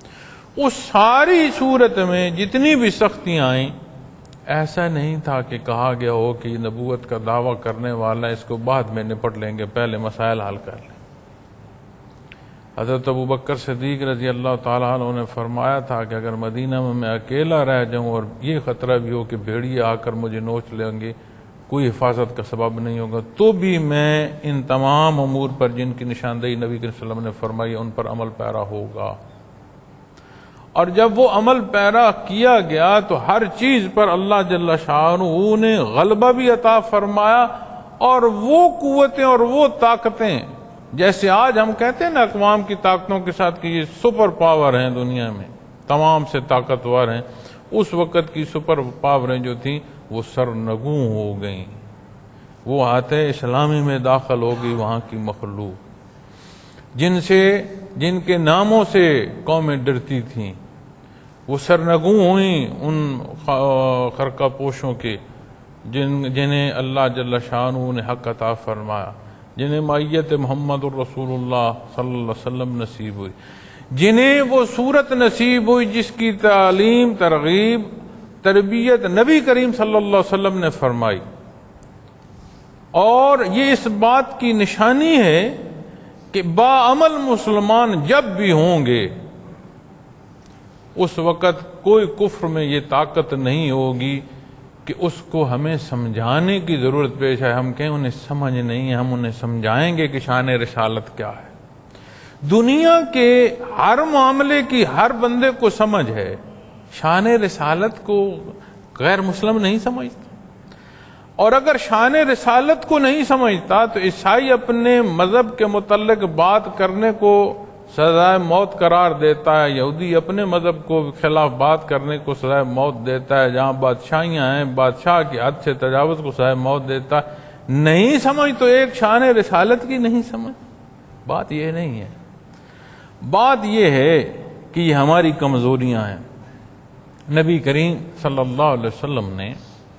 اس ساری صورت میں جتنی بھی سختیاں آئیں، ایسا نہیں تھا کہ کہا گیا ہو کہ نبوت کا دعویٰ کرنے والا اس کو بعد میں نپٹ لیں گے، پہلے مسائل حل کر لیں۔ حضرت ابوبکر صدیق رضی اللہ تعالیٰ عنہ نے فرمایا تھا کہ اگر مدینہ میں میں اکیلا رہ جاؤں اور یہ خطرہ بھی ہو کہ بھیڑیے آ کر مجھے نوچ لیں گے، کوئی حفاظت کا سبب نہیں ہوگا، تو بھی میں ان تمام امور پر جن کی نشاندہی نبی صلی اللہ علیہ وسلم نے فرمائی ان پر عمل پیرا ہوگا۔ اور جب وہ عمل پیرا کیا گیا تو ہر چیز پر اللہ جل شانہ نے غلبہ بھی عطا فرمایا، اور وہ قوتیں اور وہ طاقتیں جیسے آج ہم کہتے ہیں نا اقوام کی طاقتوں کے ساتھ کہ یہ سپر پاور ہیں دنیا میں، تمام سے طاقتور ہیں، اس وقت کی سپر پاوریں جو تھیں وہ سرنگوں ہو گئیں، وہ آتے اسلامی میں داخل ہو گئی وہاں کی مخلوق، جن سے جن کے ناموں سے قومیں ڈرتی تھیں، وہ سرنگوں ہوئیں ان خرقہ پوشوں کے جن جنہیں اللہ جل شانہ نے حق عطا فرمایا، جنہیں معیت محمد الرسول اللہ صلی اللہ علیہ وسلم نصیب ہوئی، جنہیں وہ صورت نصیب ہوئی جس کی تعلیم، ترغیب، تربیت نبی کریم صلی اللہ علیہ وسلم نے فرمائی۔ اور یہ اس بات کی نشانی ہے کہ باعمل مسلمان جب بھی ہوں گے اس وقت کوئی کفر میں یہ طاقت نہیں ہوگی کہ اس کو ہمیں سمجھانے کی ضرورت پیش ہے، ہم کہیں انہیں سمجھ نہیں ہے، ہم انہیں سمجھائیں گے کہ شان رسالت کیا ہے۔ دنیا کے ہر معاملے کی ہر بندے کو سمجھ ہے، شان رسالت کو غیر مسلم نہیں سمجھتا، اور اگر شان رسالت کو نہیں سمجھتا تو عیسائی اپنے مذہب کے متعلق بات کرنے کو سزائے موت قرار دیتا ہے، یہودی اپنے مذہب کو خلاف بات کرنے کو سزائے موت دیتا ہے، جہاں بادشاہیاں ہیں بادشاہ کی حد سے تجاوز کو سزائے موت دیتا ہے۔ نہیں سمجھ تو ایک شان رسالت کی نہیں سمجھ، بات یہ نہیں ہے، بات یہ ہے کہ یہ ہماری کمزوریاں ہیں۔ نبی کریم صلی اللہ علیہ وسلم نے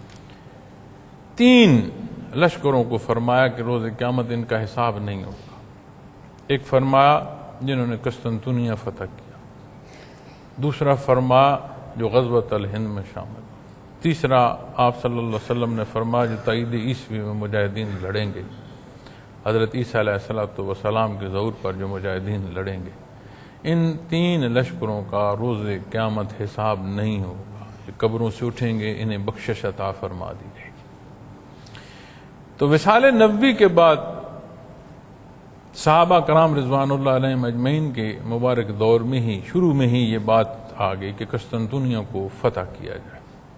تین لشکروں کو فرمایا کہ روز قیامت ان کا حساب نہیں ہوگا۔ ایک فرمایا جنہوں نے قسطنطنیہ فتح کیا، دوسرا فرمایا جو غزوۃ الہند میں شامل، تیسرا آپ صلی اللہ علیہ وسلم نے فرمایا جو تائید عیسوی میں مجاہدین لڑیں گے، حضرت عیسیٰ علیہ الصلوۃ والسلام کے ظہور پر جو مجاہدین لڑیں گے۔ ان تین لشکروں کا روز قیامت حساب نہیں ہوگا، یہ قبروں سے اٹھیں گے، انہیں بخشش عطا فرما دی جائے گی۔ تو وصال نبوی کے بعد صحابہ کرام رضوان اللہ علیہم اجمعین کے مبارک دور میں ہی شروع میں ہی یہ بات آ گئی کہ قسطنطنیہ کو فتح کیا جائے۔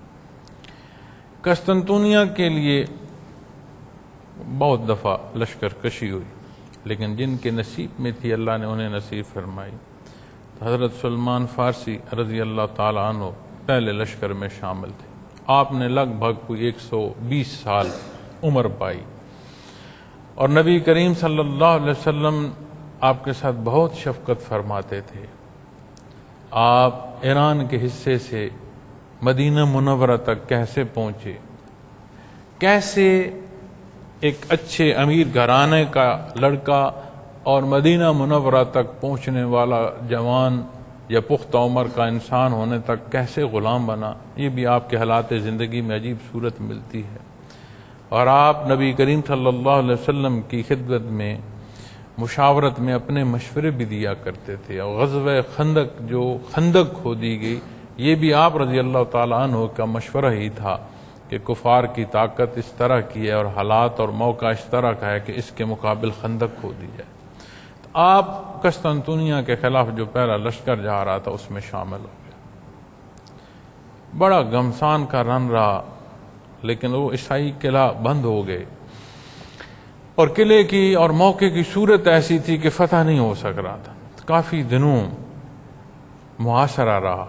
قسطنطنیہ کے لیے بہت دفعہ لشکر کشی ہوئی، لیکن جن کے نصیب میں تھی اللہ نے انہیں نصیب فرمائی۔ تو حضرت سلمان فارسی رضی اللہ تعالیٰ عنہ پہلے لشکر میں شامل تھے، آپ نے لگ بھگ کوئی ایک سو بیس سال عمر پائی، اور نبی کریم صلی اللہ علیہ وسلم آپ کے ساتھ بہت شفقت فرماتے تھے۔ آپ ایران کے حصے سے مدینہ منورہ تک کیسے پہنچے، کیسے ایک اچھے امیر گھرانے کا لڑکا اور مدینہ منورہ تک پہنچنے والا جوان یا پختہ عمر کا انسان ہونے تک کیسے غلام بنا، یہ بھی آپ کے حالات زندگی میں عجیب صورت ملتی ہے۔ اور آپ نبی کریم صلی اللہ علیہ وسلم کی خدمت میں مشاورت میں اپنے مشورے بھی دیا کرتے تھے، اور غزوہ خندق جو خندق کھودی گئی یہ بھی آپ رضی اللہ تعالیٰ عنہ کا مشورہ ہی تھا کہ کفار کی طاقت اس طرح کی ہے اور حالات اور موقع اس طرح کا ہے کہ اس کے مقابل خندق کھودی جائے۔ تو آپ قسطنطنیہ کے خلاف جو پہلا لشکر جا رہا تھا اس میں شامل ہو گئے۔ بڑا گھمسان کا رن رہا، لیکن وہ عیسائی قلعہ بند ہو گئے، اور قلعے کی اور موقع کی صورت ایسی تھی کہ فتح نہیں ہو سک رہا تھا۔ کافی دنوں محاصرہ رہا،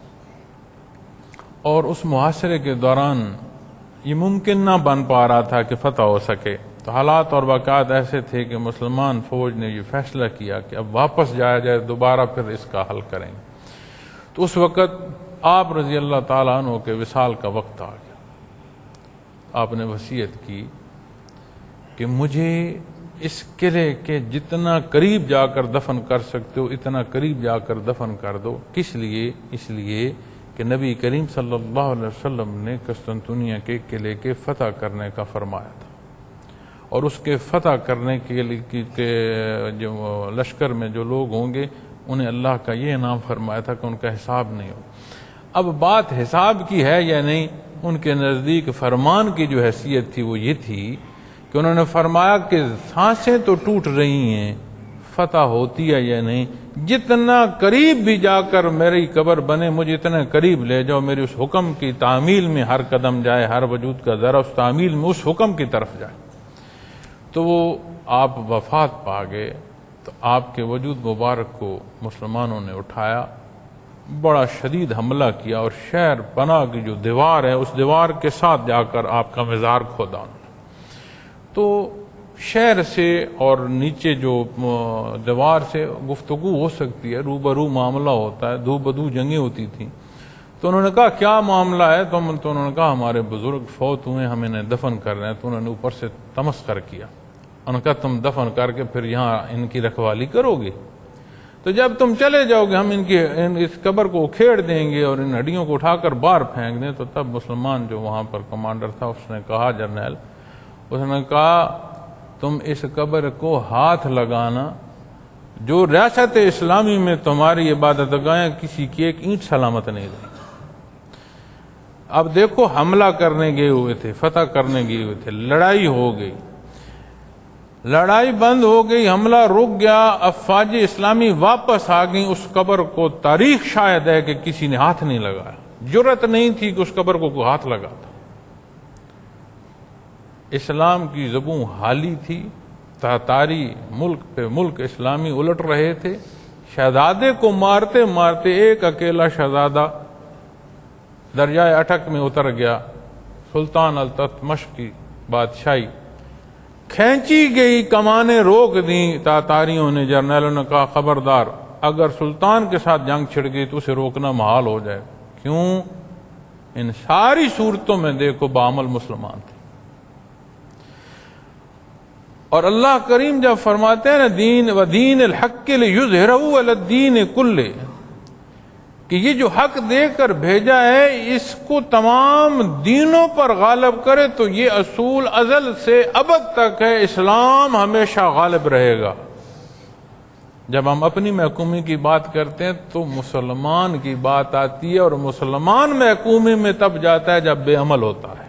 اور اس محاصرے کے دوران یہ ممکن نہ بن پا رہا تھا کہ فتح ہو سکے۔ تو حالات اور واقعات ایسے تھے کہ مسلمان فوج نے یہ فیصلہ کیا کہ اب واپس جایا جائے، دوبارہ پھر اس کا حل کریں گے۔ تو اس وقت آپ رضی اللہ تعالیٰ عنہ کے وصال کا وقت آ گیا۔ آپ نے وصیت کی کہ مجھے اس قلعے کے جتنا قریب جا کر دفن کر سکتے ہو اتنا قریب جا کر دفن کر دو۔ کس لیے؟ اس لیے کہ نبی کریم صلی اللہ علیہ وسلم نے قسطنطنیہ کے قلعے کے فتح کرنے کا فرمایا تھا، اور اس کے فتح کرنے کے لیے جو لشکر میں جو لوگ ہوں گے انہیں اللہ کا یہ انعام فرمایا تھا کہ ان کا حساب نہیں ہو۔ اب بات حساب کی ہے یا نہیں، ان کے نزدیک فرمان کی جو حیثیت تھی وہ یہ تھی کہ انہوں نے فرمایا کہ سانسیں تو ٹوٹ رہی ہیں، فتح ہوتی ہے یا نہیں، جتنا قریب بھی جا کر میری قبر بنے مجھے اتنا قریب لے جاؤ، میری اس حکم کی تعمیل میں ہر قدم جائے، ہر وجود کا ذرا اس تعمیل میں اس حکم کی طرف جائے۔ تو وہ آپ وفات پا گئے، تو آپ کے وجود مبارک کو مسلمانوں نے اٹھایا، بڑا شدید حملہ کیا، اور شہر پناہ کی جو دیوار ہے اس دیوار کے ساتھ جا کر آپ کا مزار کھودا انہوں نے۔ تو شہر سے اور نیچے جو دیوار سے گفتگو ہو سکتی ہے، روبرو معاملہ ہوتا ہے، دو بدو جنگیں ہوتی تھیں۔ تو انہوں نے کہا کیا معاملہ ہے؟ تو انہوں نے کہا ہمارے بزرگ فوت ہوئے، ہم انہیں دفن کر رہے ہیں۔ تو انہوں نے اوپر سے تمسخر کیا، انہوں نے کہا تم دفن کر کے پھر یہاں ان کی رکھوالی کرو گے؟ تو جب تم چلے جاؤ گے ہم ان کی اس قبر کو کھیڑ دیں گے اور ان ہڈیوں کو اٹھا کر باہر پھینک دیں۔ تو تب مسلمان جو وہاں پر کمانڈر تھا اس نے کہا، جرنیل، اس نے کہا تم اس قبر کو ہاتھ لگانا، جو ریاست اسلامی میں تمہاری عبادت گاہیں کسی کی ایک اینٹ سلامت نہیں رہی۔ اب دیکھو حملہ کرنے گئے ہوئے تھے، فتح کرنے گئے ہوئے تھے، لڑائی ہو گئی، لڑائی بند ہو گئی، حملہ رک گیا، افواج اسلامی واپس آ گئیں۔ اس قبر کو تاریخ شاید ہے کہ کسی نے ہاتھ نہیں لگایا، جرأت نہیں تھی کہ اس قبر کو کوئی ہاتھ لگاتا۔ اسلام کی زبوں حالی تھی، تاتاری ملک پہ ملک اسلامی الٹ رہے تھے، شہزادے کو مارتے مارتے ایک اکیلا شہزادہ دریائے اٹک میں اتر گیا، سلطان التتمش کی بادشاہی کھینچی گئی، کمانیں روک دیں تاتاریوں نے، جرنیلوں نے کہا خبردار اگر سلطان کے ساتھ جنگ چھڑ گئی تو اسے روکنا محال ہو جائے۔ کیوں؟ ان ساری صورتوں میں دیکھو بعمل مسلمان تھے۔ اور اللہ کریم جب فرماتے ہیں نا دین و دین الحق لیظہرہ علی الدین کلہ، کہ یہ جو حق دے کر بھیجا ہے اس کو تمام دینوں پر غالب کرے، تو یہ اصول ازل سے ابد تک ہے، اسلام ہمیشہ غالب رہے گا۔ جب ہم اپنی محکومی کی بات کرتے ہیں تو مسلمان کی بات آتی ہے، اور مسلمان محکومی میں تب جاتا ہے جب بے عمل ہوتا ہے۔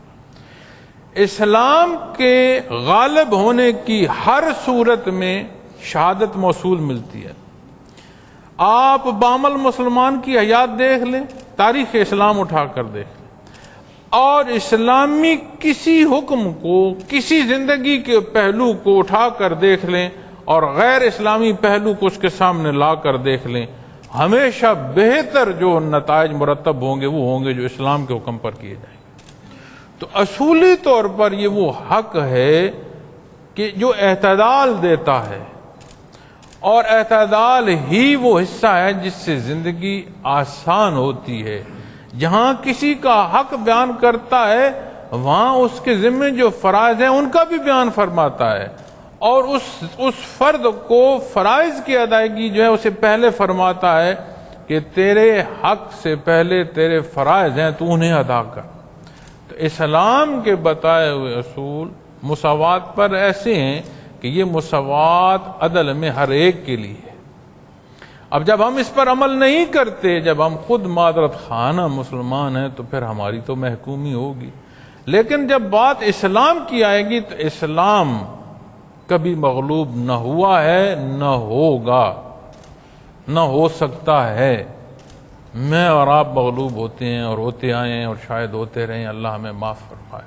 اسلام کے غالب ہونے کی ہر صورت میں شہادت موصول ملتی ہے۔ آپ بعمل مسلمان کی حیات دیکھ لیں، تاریخ اسلام اٹھا کر دیکھ لیں، اور اسلامی کسی حکم کو، کسی زندگی کے پہلو کو اٹھا کر دیکھ لیں، اور غیر اسلامی پہلو کو اس کے سامنے لا کر دیکھ لیں، ہمیشہ بہتر جو نتائج مرتب ہوں گے وہ ہوں گے جو اسلام کے حکم پر کیے جائیں گے۔ تو اصولی طور پر یہ وہ حق ہے کہ جو اعتدال دیتا ہے، اور اعتدال ہی وہ حصہ ہے جس سے زندگی آسان ہوتی ہے۔ جہاں کسی کا حق بیان کرتا ہے وہاں اس کے ذمہ جو فرائض ہیں ان کا بھی بیان فرماتا ہے، اور اس اس فرد کو فرائض کی ادائیگی جو ہے اسے پہلے فرماتا ہے کہ تیرے حق سے پہلے تیرے فرائض ہیں تو انہیں ادا کر۔ تو اسلام کے بتائے ہوئے اصول مساوات پر ایسے ہیں کہ یہ مساوات عدل میں ہر ایک کے لیے ہے۔ اب جب ہم اس پر عمل نہیں کرتے، جب ہم خود معذرت خانہ مسلمان ہیں تو پھر ہماری تو محکومی ہوگی، لیکن جب بات اسلام کی آئے گی تو اسلام کبھی مغلوب نہ ہوا ہے، نہ ہوگا، نہ ہو سکتا ہے۔ میں اور آپ مغلوب ہوتے ہیں اور ہوتے آئے ہیں اور شاید ہوتے رہیں، اللہ ہمیں معاف فرمائے۔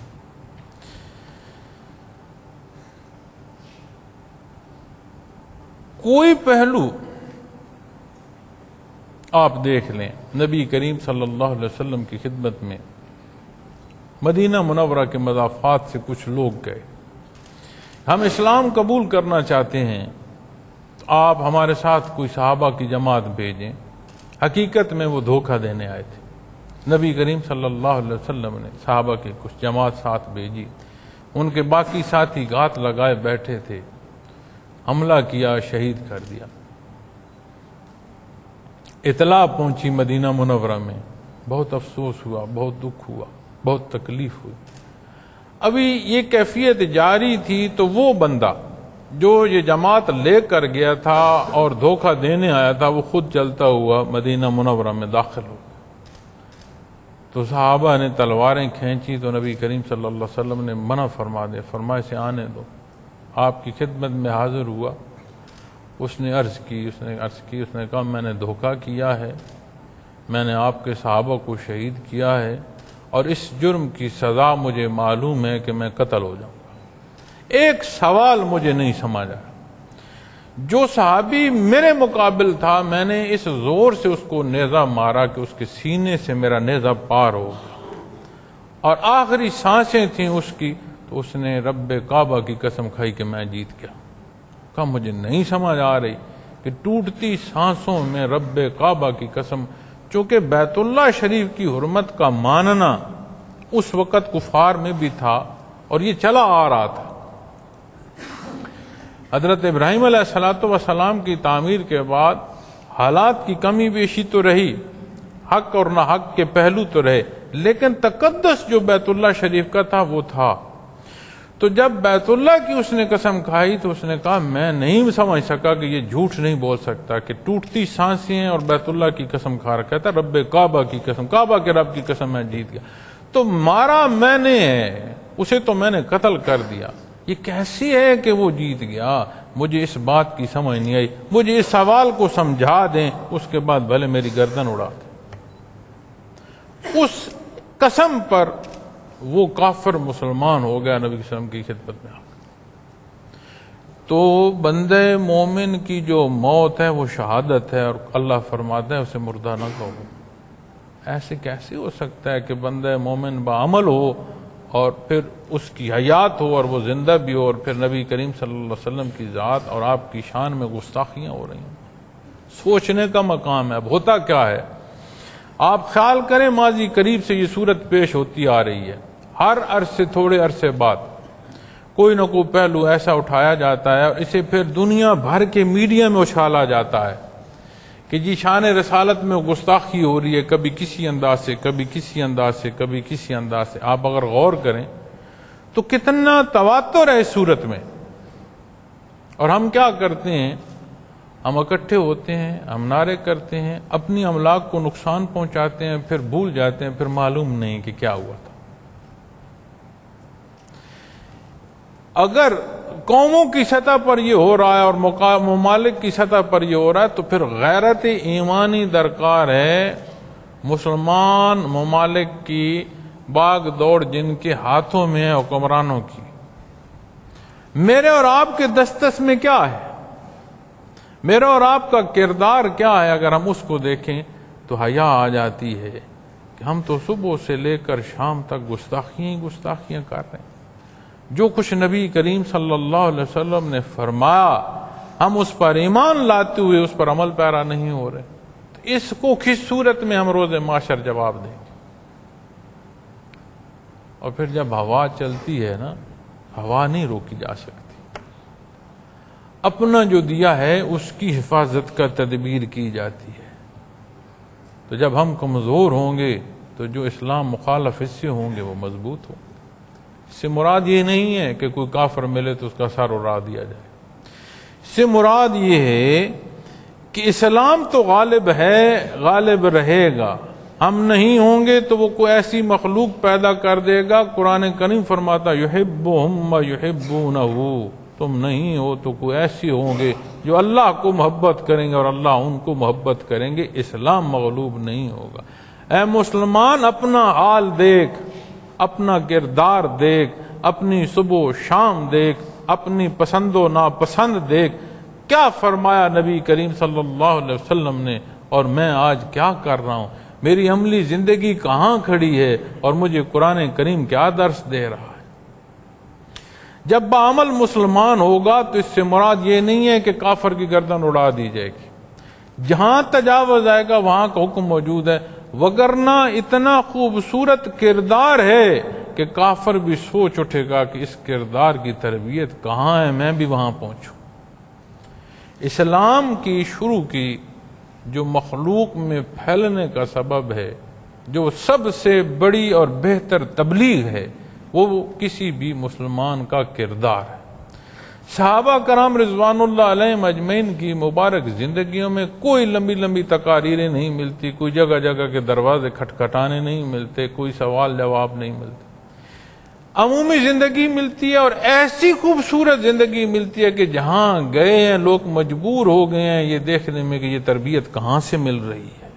کوئی پہلو آپ دیکھ لیں، نبی کریم صلی اللہ علیہ وسلم کی خدمت میں مدینہ منورہ کے مضافات سے کچھ لوگ گئے، ہم اسلام قبول کرنا چاہتے ہیں، تو آپ ہمارے ساتھ کوئی صحابہ کی جماعت بھیجیں۔ حقیقت میں وہ دھوکہ دینے آئے تھے۔ نبی کریم صلی اللہ علیہ وسلم نے صحابہ کی کچھ جماعت ساتھ بھیجی، ان کے باقی ساتھی گھات لگائے بیٹھے تھے، حملہ کیا، شہید کر دیا۔ اطلاع پہنچی مدینہ منورہ میں، بہت افسوس ہوا، بہت دکھ ہوا، بہت تکلیف ہوئی۔ ابھی یہ کیفیت جاری تھی تو وہ بندہ جو یہ جماعت لے کر گیا تھا اور دھوکہ دینے آیا تھا، وہ خود چلتا ہوا مدینہ منورہ میں داخل ہو گیا۔ تو صحابہ نے تلواریں کھینچی تو نبی کریم صلی اللہ علیہ وسلم نے منع فرما دیا، فرمایا اسے آنے دو۔ آپ کی خدمت میں حاضر ہوا، اس نے عرض کی اس نے عرض کی اس نے کہا میں نے دھوکہ کیا ہے، میں نے آپ کے صحابہ کو شہید کیا ہے، اور اس جرم کی سزا مجھے معلوم ہے کہ میں قتل ہو جاؤں گا۔ ایک سوال مجھے نہیں سمجھ آیا، جو صحابی میرے مقابل تھا میں نے اس زور سے اس کو نیزہ مارا کہ اس کے سینے سے میرا نیزہ پار ہو گیا، اور آخری سانسیں تھیں اس کی، تو اس نے رب کعبہ کی قسم کھائی کہ میں جیت گیا۔ کہا مجھے نہیں سمجھ آ رہی کہ ٹوٹتی سانسوں میں رب کعبہ کی قسم، چونکہ بیت اللہ شریف کی حرمت کا ماننا اس وقت کفار میں بھی تھا اور یہ چلا آ رہا تھا۔ حضرت ابراہیم علیہ الصلوۃ والسلام کی تعمیر کے بعد حالات کی کمی بیشی تو رہی، حق اور نہ حق کے پہلو تو رہے، لیکن تقدس جو بیت اللہ شریف کا تھا وہ تھا۔ تو جب بیت اللہ کی اس نے قسم کھائی تو اس نے کہا میں نہیں سمجھ سکا کہ یہ جھوٹ نہیں بول سکتا کہ ٹوٹتی سانسیں اور بیت اللہ کی قسم کھا رکھا تھا، رب کعبہ کی قسم، کعبہ کے رب کی قسم میں جیت گیا۔ تو مارا میں نے ہے، اسے تو میں نے قتل کر دیا، یہ کیسی ہے کہ وہ جیت گیا؟ مجھے اس بات کی سمجھ نہیں آئی، مجھے اس سوال کو سمجھا دیں، اس کے بعد بھلے میری گردن اڑا دیں۔ اس قسم پر وہ کافر مسلمان ہو گیا نبی صلی اللہ علیہ وسلم کی خدمت میں آ کر۔ تو بندے مومن کی جو موت ہے وہ شہادت ہے، اور اللہ فرماتا ہے اسے مردہ نہ کہو۔ ایسے کیسے ہو سکتا ہے کہ بندے مومن بعمل ہو اور پھر اس کی حیات ہو اور وہ زندہ بھی ہو، اور پھر نبی کریم صلی اللہ علیہ وسلم کی ذات اور آپ کی شان میں گستاخیاں ہو رہی ہیں؟ سوچنے کا مقام ہے۔ اب ہوتا کیا ہے، آپ خیال کریں ماضی قریب سے یہ صورت پیش ہوتی آ رہی ہے، ہر عرصے تھوڑے عرصے بعد کوئی نہ کوئی پہلو ایسا اٹھایا جاتا ہے اور اسے پھر دنیا بھر کے میڈیا میں اچھالا جاتا ہے کہ جی شان رسالت میں گستاخی ہو رہی ہے، کبھی کسی انداز سے کبھی کسی انداز سے کبھی کسی انداز سے۔ آپ اگر غور کریں تو کتنا تواتر ہے اس صورت میں، اور ہم کیا کرتے ہیں، ہم اکٹھے ہوتے ہیں، ہم نعرے کرتے ہیں، اپنی املاک کو نقصان پہنچاتے ہیں، پھر بھول جاتے ہیں، پھر معلوم نہیں کہ کیا ہوا تھا۔ اگر قوموں کی سطح پر یہ ہو رہا ہے اور ممالک کی سطح پر یہ ہو رہا ہے تو پھر غیرت ایمانی درکار ہے مسلمان ممالک کی باغ دوڑ جن کے ہاتھوں میں ہے حکمرانوں کی۔ میرے اور آپ کے دسترس میں کیا ہے، میرا اور آپ کا کردار کیا ہے، اگر ہم اس کو دیکھیں تو حیا آ جاتی ہے کہ ہم تو صبح سے لے کر شام تک گستاخیاں ہی گستاخیاں کر رہے ہیں۔ جو کچھ نبی کریم صلی اللہ علیہ وسلم نے فرمایا ہم اس پر ایمان لاتے ہوئے اس پر عمل پیرا نہیں ہو رہے، تو اس کو کس صورت میں ہم روز معاشر جواب دیں گے؟ اور پھر جب ہوا چلتی ہے نا، ہوا نہیں روکی جا سکتی، اپنا جو دیا ہے اس کی حفاظت کا تدبیر کی جاتی ہے۔ تو جب ہم کمزور ہوں گے تو جو اسلام مخالف اس سے ہوں گے وہ مضبوط ہوں۔ اس سے مراد یہ نہیں ہے کہ کوئی کافر ملے تو اس کا سر اڑا دیا جائے، اس سے مراد یہ ہے کہ اسلام تو غالب ہے، غالب رہے گا، ہم نہیں ہوں گے تو وہ کوئی ایسی مخلوق پیدا کر دے گا۔ قرآن کریم فرماتا یحبہم و یحبونہ، تم نہیں ہو تو کوئی ایسے ہوں گے جو اللہ کو محبت کریں گے اور اللہ ان کو محبت کریں گے، اسلام مغلوب نہیں ہوگا۔ اے مسلمان اپنا حال دیکھ، اپنا کردار دیکھ، اپنی صبح و شام دیکھ، اپنی پسند و ناپسند دیکھ، کیا فرمایا نبی کریم صلی اللہ علیہ وسلم نے، اور میں آج کیا کر رہا ہوں، میری عملی زندگی کہاں کھڑی ہے، اور مجھے قرآن کریم کیا درس دے رہا ہے۔ جب بعمل مسلمان ہوگا تو اس سے مراد یہ نہیں ہے کہ کافر کی گردن اڑا دی جائے گی، جہاں تجاوز آئے گا وہاں کا حکم موجود ہے، وگرنہ اتنا خوبصورت کردار ہے کہ کافر بھی سوچ اٹھے گا کہ اس کردار کی تربیت کہاں ہے، میں بھی وہاں پہنچوں۔ اسلام کی شروع کی جو مخلوق میں پھیلنے کا سبب ہے، جو سب سے بڑی اور بہتر تبلیغ ہے، وہ کسی بھی مسلمان کا کردار ہے۔ صحابہ کرام رضوان اللہ علیہم اجمعین کی مبارک زندگیوں میں کوئی لمبی لمبی تقاریریں نہیں ملتی، کوئی جگہ جگہ کے دروازے کھٹکھٹانے نہیں ملتے، کوئی سوال جواب نہیں ملتے، عمومی زندگی ملتی ہے، اور ایسی خوبصورت زندگی ملتی ہے کہ جہاں گئے ہیں لوگ مجبور ہو گئے ہیں یہ دیکھنے میں کہ یہ تربیت کہاں سے مل رہی ہے۔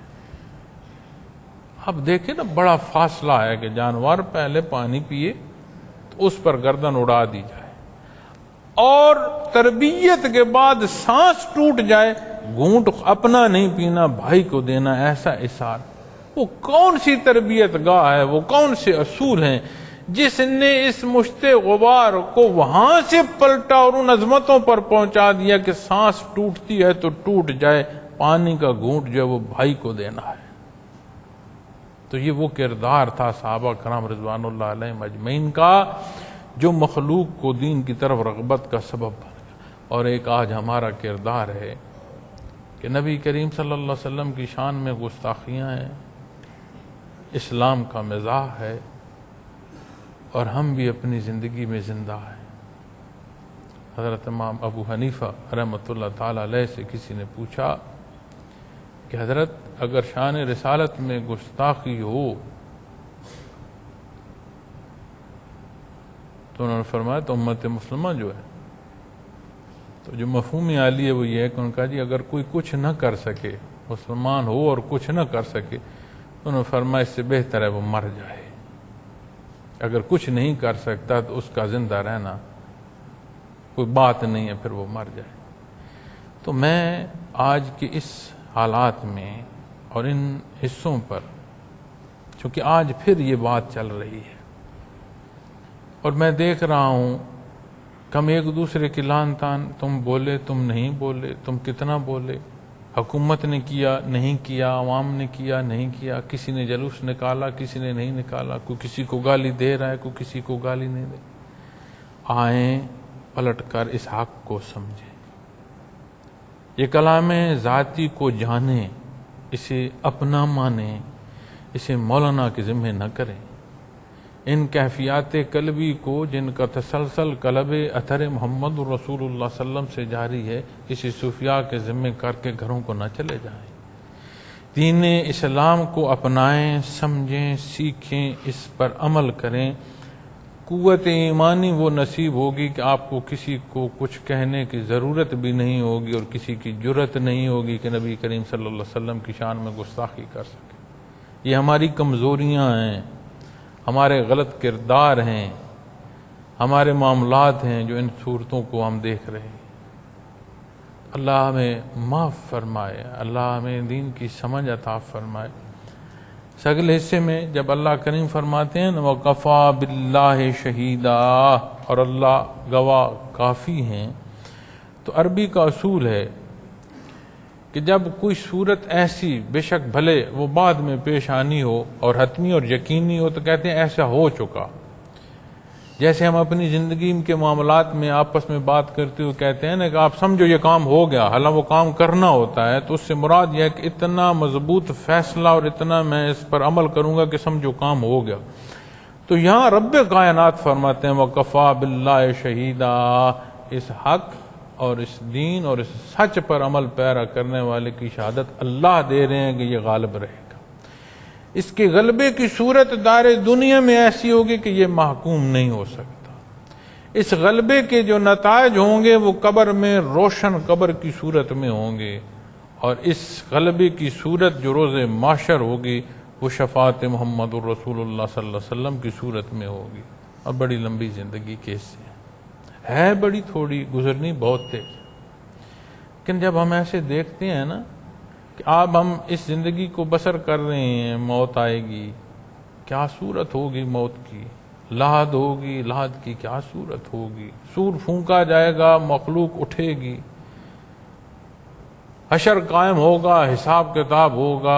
اب دیکھیں نا، بڑا فاصلہ ہے کہ جانور پہلے پانی پیے تو اس پر گردن اڑا دی جائے، اور تربیت کے بعد سانس ٹوٹ جائے، گھونٹ اپنا نہیں پینا، بھائی کو دینا، ایسا اثار۔ وہ کون سی تربیت گاہ ہے، وہ کون سے اصول ہیں جس نے اس مشت غبار کو وہاں سے پلٹا اور ان عظمتوں پر پہنچا دیا کہ سانس ٹوٹتی ہے تو ٹوٹ جائے، پانی کا گھونٹ جو ہے وہ بھائی کو دینا ہے۔ تو یہ وہ کردار تھا صحابہ کرام رضوان اللہ علیہم اجمعین کا جو مخلوق کو دین کی طرف رغبت کا سبب بن گیا۔ اور ایک آج ہمارا کردار ہے کہ نبی کریم صلی اللہ علیہ وسلم کی شان میں گستاخیاں ہیں، اسلام کا مزاح ہے، اور ہم بھی اپنی زندگی میں زندہ ہیں۔ حضرت امام ابو حنیفہ رحمۃ اللہ تعالی علیہ سے کسی نے پوچھا کہ حضرت اگر شان رسالت میں گستاخی ہو تو انہوں نے فرمایا تو امت مسلمہ جو ہے، تو جو مفہوم عالی ہے وہ یہ ہے کہ ان کا جی اگر کوئی کچھ نہ کر سکے، مسلمان ہو اور کچھ نہ کر سکے، تو انہوں نے فرمایا اس سے بہتر ہے وہ مر جائے۔ اگر کچھ نہیں کر سکتا تو اس کا زندہ رہنا کوئی بات نہیں ہے، پھر وہ مر جائے۔ تو میں آج کے اس حالات میں اور ان حصوں پر، چونکہ آج پھر یہ بات چل رہی ہے اور میں دیکھ رہا ہوں کم ایک دوسرے کی لان تان، تم بولے تم نہیں بولے، تم کتنا بولے، حکومت نے کیا نہیں کیا، عوام نے کیا نہیں کیا، کسی نے جلوس نکالا کسی نے نہیں نکالا، کوئی کسی کو گالی دے رہا ہے کوئی کسی کو گالی نہیں دے۔ آئیں پلٹ کر اس حق کو سمجھیں، یہ کلام ذاتی کو جانیں، اسے اپنا مانیں، اسے مولانا کے ذمہ نہ کریں۔ ان کیفیات قلبی کو جن کا تسلسل قلب اثر محمد رسول اللہ صلی اللہ علیہ وسلم سے جاری ہے، کسی صوفیاء کے ذمہ کر کے گھروں کو نہ چلے جائیں۔ دین اسلام کو اپنائیں، سمجھیں، سیکھیں، اس پر عمل کریں۔ قوت ایمانی وہ نصیب ہوگی کہ آپ کو کسی کو کچھ کہنے کی ضرورت بھی نہیں ہوگی اور کسی کی جرت نہیں ہوگی کہ نبی کریم صلی اللہ علیہ وسلم کی شان میں گستاخی کر سکے۔ یہ ہماری کمزوریاں ہیں، ہمارے غلط کردار ہیں، ہمارے معاملات ہیں جو ان صورتوں کو ہم دیکھ رہے ہیں۔ اللہ ہمیں معاف فرمائے، اللہ ہمیں دین کی سمجھ عطا فرمائے۔ اگلے حصے میں جب اللہ کریم فرماتے ہیں وَقَفَى بِاللَّهِ شَهِيدًا، اور اللہ گواہ کافی ہیں، تو عربی کا اصول ہے کہ جب کوئی صورت ایسی، بے شک بھلے وہ بعد میں پیش آنی ہو اور حتمی اور یقینی ہو، تو کہتے ہیں ایسا ہو چکا۔ جیسے ہم اپنی زندگی کے معاملات میں آپس میں بات کرتے ہوئے کہتے ہیں نا کہ آپ سمجھو یہ کام ہو گیا، حالانکہ وہ کام کرنا ہوتا ہے، تو اس سے مراد یہ ہے کہ اتنا مضبوط فیصلہ اور اتنا میں اس پر عمل کروں گا کہ سمجھو کام ہو گیا۔ تو یہاں رب کائنات فرماتے ہیں وَقَفَى بِاللَّهِ شَهِيدًا، اس حق اور اس دین اور اس سچ پر عمل پیرا کرنے والے کی شہادت اللہ دے رہے ہیں کہ یہ غالب رہے گا۔ اس کے غلبے کی صورت دار دنیا میں ایسی ہوگی کہ یہ محکوم نہیں ہو سکتا۔ اس غلبے کے جو نتائج ہوں گے وہ قبر میں روشن قبر کی صورت میں ہوں گے، اور اس غلبے کی صورت جو روز محشر ہوگی وہ شفاعت محمد الرسول اللہ صلی اللہ علیہ وسلم کی صورت میں ہوگی۔ اور بڑی لمبی زندگی کے حصے ہے، بڑی تھوڑی، گزرنی بہت تیز، لیکن جب ہم ایسے دیکھتے ہیں نا کہ اب ہم اس زندگی کو بسر کر رہے ہیں، موت آئے گی، کیا صورت ہوگی موت کی، لحد ہوگی، لحد کی کیا صورت ہوگی، سور پھونکا جائے گا، مخلوق اٹھے گی، حشر قائم ہوگا، حساب کتاب ہوگا،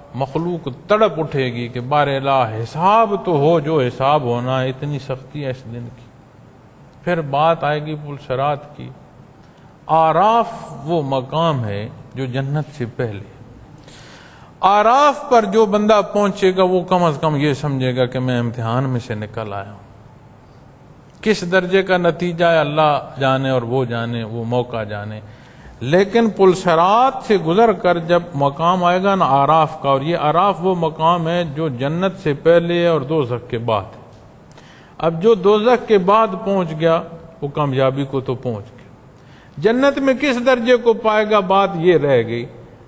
مخلوق تڑپ اٹھے گی کہ بار الہ حساب تو ہو جو حساب ہونا ہے، اتنی سختی ہے اس دن کی۔ پھر بات آئے گی پل صراط کی۔ آراف وہ مقام ہے جو جنت سے پہلے، آراف پر جو بندہ پہنچے گا وہ کم از کم یہ سمجھے گا کہ میں امتحان میں سے نکل آیا ہوں۔ کس درجے کا نتیجہ ہے اللہ جانے اور وہ جانے، وہ موقع جانے، لیکن پل صراط سے گزر کر جب مقام آئے گا نا آراف کا، اور یہ آراف وہ مقام ہے جو جنت سے پہلے اور دوزخ کے بعد۔ اب جو دوزخ کے بعد پہنچ گیا وہ کامیابی کو تو پہنچ گیا، جنت میں کس درجے کو پائے گا بات یہ رہ گئی۔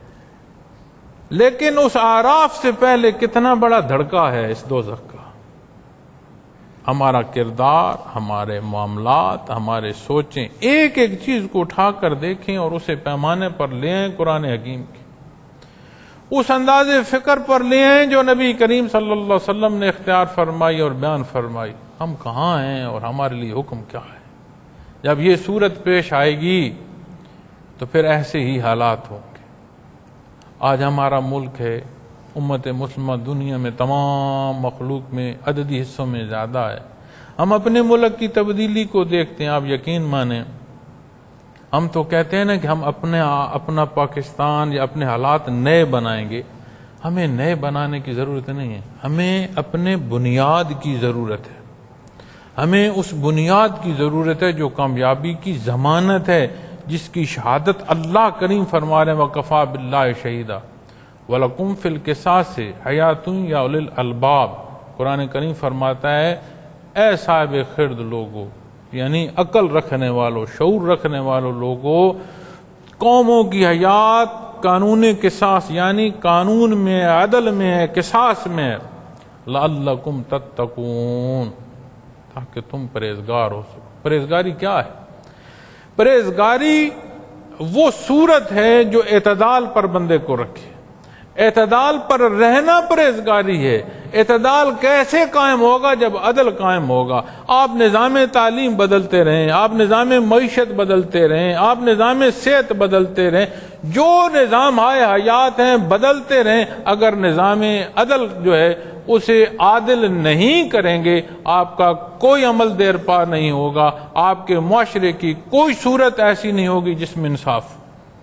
لیکن اس آراف سے پہلے کتنا بڑا دھڑکا ہے اس دوزخ کا، ہمارا کردار، ہمارے معاملات، ہمارے سوچیں، ایک ایک چیز کو اٹھا کر دیکھیں اور اسے پیمانے پر لے آئیں قرآن حکیم کی، اس انداز فکر پر لے آئیں جو نبی کریم صلی اللہ علیہ وسلم نے اختیار فرمائی اور بیان فرمائی۔ ہم کہاں ہیں اور ہمارے لیے حکم کیا ہے؟ جب یہ صورت پیش آئے گی تو پھر ایسے ہی حالات ہوں گے۔ آج ہمارا ملک ہے، امت مسلمہ دنیا میں تمام مخلوق میں عددی حصوں میں زیادہ ہے۔ ہم اپنے ملک کی تبدیلی کو دیکھتے ہیں، آپ یقین مانیں، ہم تو کہتے ہیں نا کہ ہم اپنے اپنا پاکستان یا اپنے حالات نئے بنائیں گے۔ ہمیں نئے بنانے کی ضرورت نہیں ہے، ہمیں اپنے بنیاد کی ضرورت ہے۔ ہمیں اس بنیاد کی ضرورت ہے جو کامیابی کی ضمانت ہے، جس کی شہادت اللہ کریم فرما رہے ہیں وَكَفَى بِاللَّهِ شَهِيدًا وَلَكُمْ فِي الْقِصَاصِ حَيَاتٌ يَا أُولِي الْأَلْبَابِ۔ قرآن کریم فرماتا ہے اے صاحب خرد لوگو، یعنی عقل رکھنے والوں، شعور رکھنے والوں لوگوں، قوموں کی حیات قانون قصاص یعنی قانون میں، عدل میں، قصاص میں، لَعَلَّكُمْ تَتَّقُونَ، تاکہ تم پرہیزگار ہو سکو۔ پرہیزگاری کیا ہے؟ پرہیزگاری وہ صورت ہے جو اعتدال پر بندے کو رکھے، اعتدال پر رہنا پرہیزگاری ہے۔ اعتدال کیسے قائم ہوگا؟ جب عدل قائم ہوگا۔ آپ نظام تعلیم بدلتے رہیں، آپ نظام معیشت بدلتے رہیں، آپ نظام صحت بدلتے رہیں، جو نظام آئے حیات ہیں بدلتے رہیں، اگر نظام عدل جو ہے اسے عادل نہیں کریں گے، آپ کا کوئی عمل دیر پا نہیں ہوگا، آپ کے معاشرے کی کوئی صورت ایسی نہیں ہوگی جس میں انصاف۔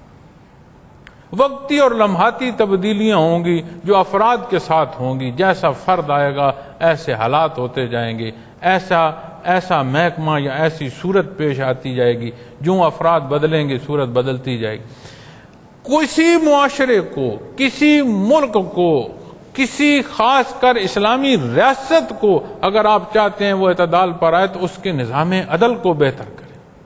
وقتی اور لمحاتی تبدیلیاں ہوں گی جو افراد کے ساتھ ہوں گی، جیسا فرد آئے گا ایسے حالات ہوتے جائیں گے، ایسا ایسا محکمہ یا ایسی صورت پیش آتی جائے گی، جو افراد بدلیں گے صورت بدلتی جائے گی۔ کسی معاشرے کو، کسی ملک کو، کسی خاص کر اسلامی ریاست کو اگر آپ چاہتے ہیں وہ اعتدال پر آئے تو اس کے نظام عدل کو بہتر کریں۔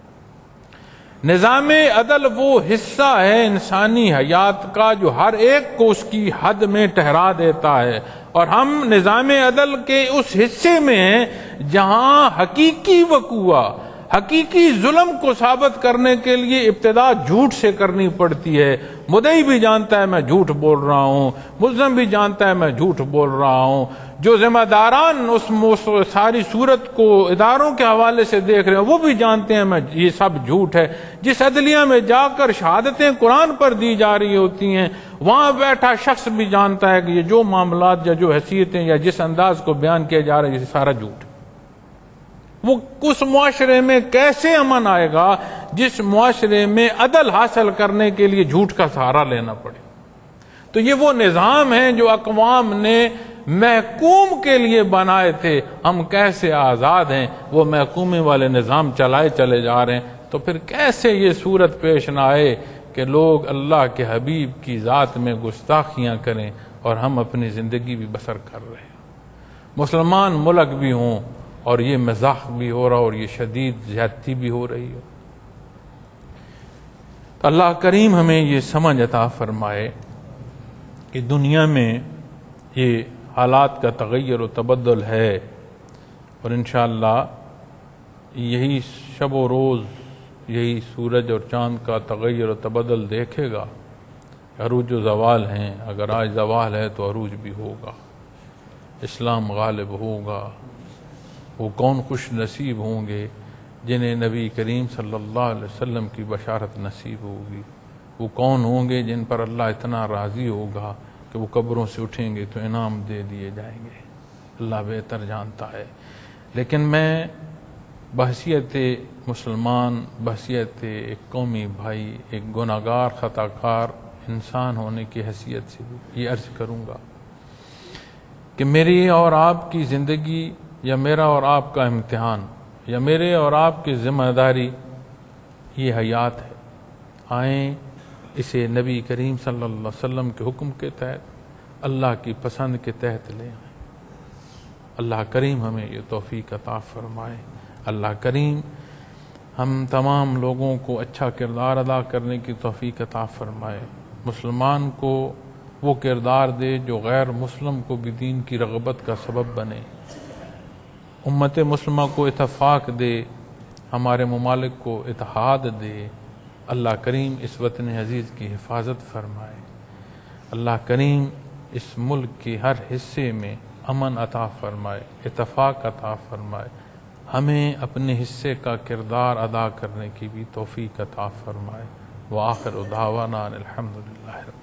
نظام عدل وہ حصہ ہے انسانی حیات کا جو ہر ایک کو اس کی حد میں ٹھہرا دیتا ہے، اور ہم نظام عدل کے اس حصے میں ہیں جہاں حقیقی وقوع، حقیقی ظلم کو ثابت کرنے کے لیے ابتدا جھوٹ سے کرنی پڑتی ہے۔ مدعی بھی جانتا ہے میں جھوٹ بول رہا ہوں، ملزم بھی جانتا ہے میں جھوٹ بول رہا ہوں، جو ذمہ داران اس ساری صورت کو اداروں کے حوالے سے دیکھ رہے ہیں وہ بھی جانتے ہیں میں یہ سب جھوٹ ہے۔ جس عدلیہ میں جا کر شہادتیں قرآن پر دی جا رہی ہوتی ہیں وہاں بیٹھا شخص بھی جانتا ہے کہ یہ جو معاملات یا جو حیثیتیں یا جس انداز کو بیان کیا جا رہا ہے یہ سارا جھوٹ ہے۔ وہ اس معاشرے میں کیسے امن آئے گا جس معاشرے میں عدل حاصل کرنے کے لیے جھوٹ کا سہارا لینا پڑے؟ تو یہ وہ نظام ہیں جو اقوام نے محکوم کے لیے بنائے تھے، ہم کیسے آزاد ہیں، وہ محکومی والے نظام چلائے چلے جا رہے ہیں۔ تو پھر کیسے یہ صورت پیش نہ آئے کہ لوگ اللہ کے حبیب کی ذات میں گستاخیاں کریں اور ہم اپنی زندگی بھی بسر کر رہے ہیں، مسلمان ملک بھی ہوں اور یہ مزاح بھی ہو رہا اور یہ شدید زیادتی بھی ہو رہی ہو۔ تو اللہ کریم ہمیں یہ سمجھ عطا فرمائے کہ دنیا میں یہ حالات کا تغیر و تبدل ہے، اور انشاءاللہ یہی شب و روز یہی سورج اور چاند کا تغیر و تبدل دیکھے گا۔ عروج و زوال ہیں، اگر آج زوال ہے تو عروج بھی ہوگا، اسلام غالب ہوگا۔ وہ کون خوش نصیب ہوں گے جنہیں نبی کریم صلی اللہ علیہ وسلم کی بشارت نصیب ہوگی، وہ کون ہوں گے جن پر اللہ اتنا راضی ہوگا، کہ وہ قبروں سے اٹھیں گے تو انعام دے دیے جائیں گے، اللہ بہتر جانتا ہے۔ لیکن میں بحیثیت مسلمان، بحیثیت ایک قومی بھائی، ایک گناہگار خطا کار انسان ہونے کی حیثیت سے یہ عرض کروں گا کہ میری اور آپ کی زندگی یا میرا اور آپ کا امتحان یا میرے اور آپ کی ذمہ داری یہ حیات ہے۔ آئیں اسے نبی کریم صلی اللہ علیہ وسلم کے حکم کے تحت، اللہ کی پسند کے تحت لے آئیں۔ اللہ کریم ہمیں یہ توفیق عطا فرمائے۔ اللہ کریم ہم تمام لوگوں کو اچھا کردار ادا کرنے کی توفیق عطا فرمائے۔ مسلمان کو وہ کردار دے جو غیر مسلم کو بھی دین کی رغبت کا سبب بنے۔ امت مسلمہ کو اتفاق دے، ہمارے ممالک کو اتحاد دے۔ اللہ کریم اس وطن عزیز کی حفاظت فرمائے۔ اللہ کریم اس ملک کے ہر حصے میں امن عطا فرمائے، اتفاق عطا فرمائے۔ ہمیں اپنے حصے کا کردار ادا کرنے کی بھی توفیق عطا فرمائے۔ وآخر دعوانا الحمدللہ۔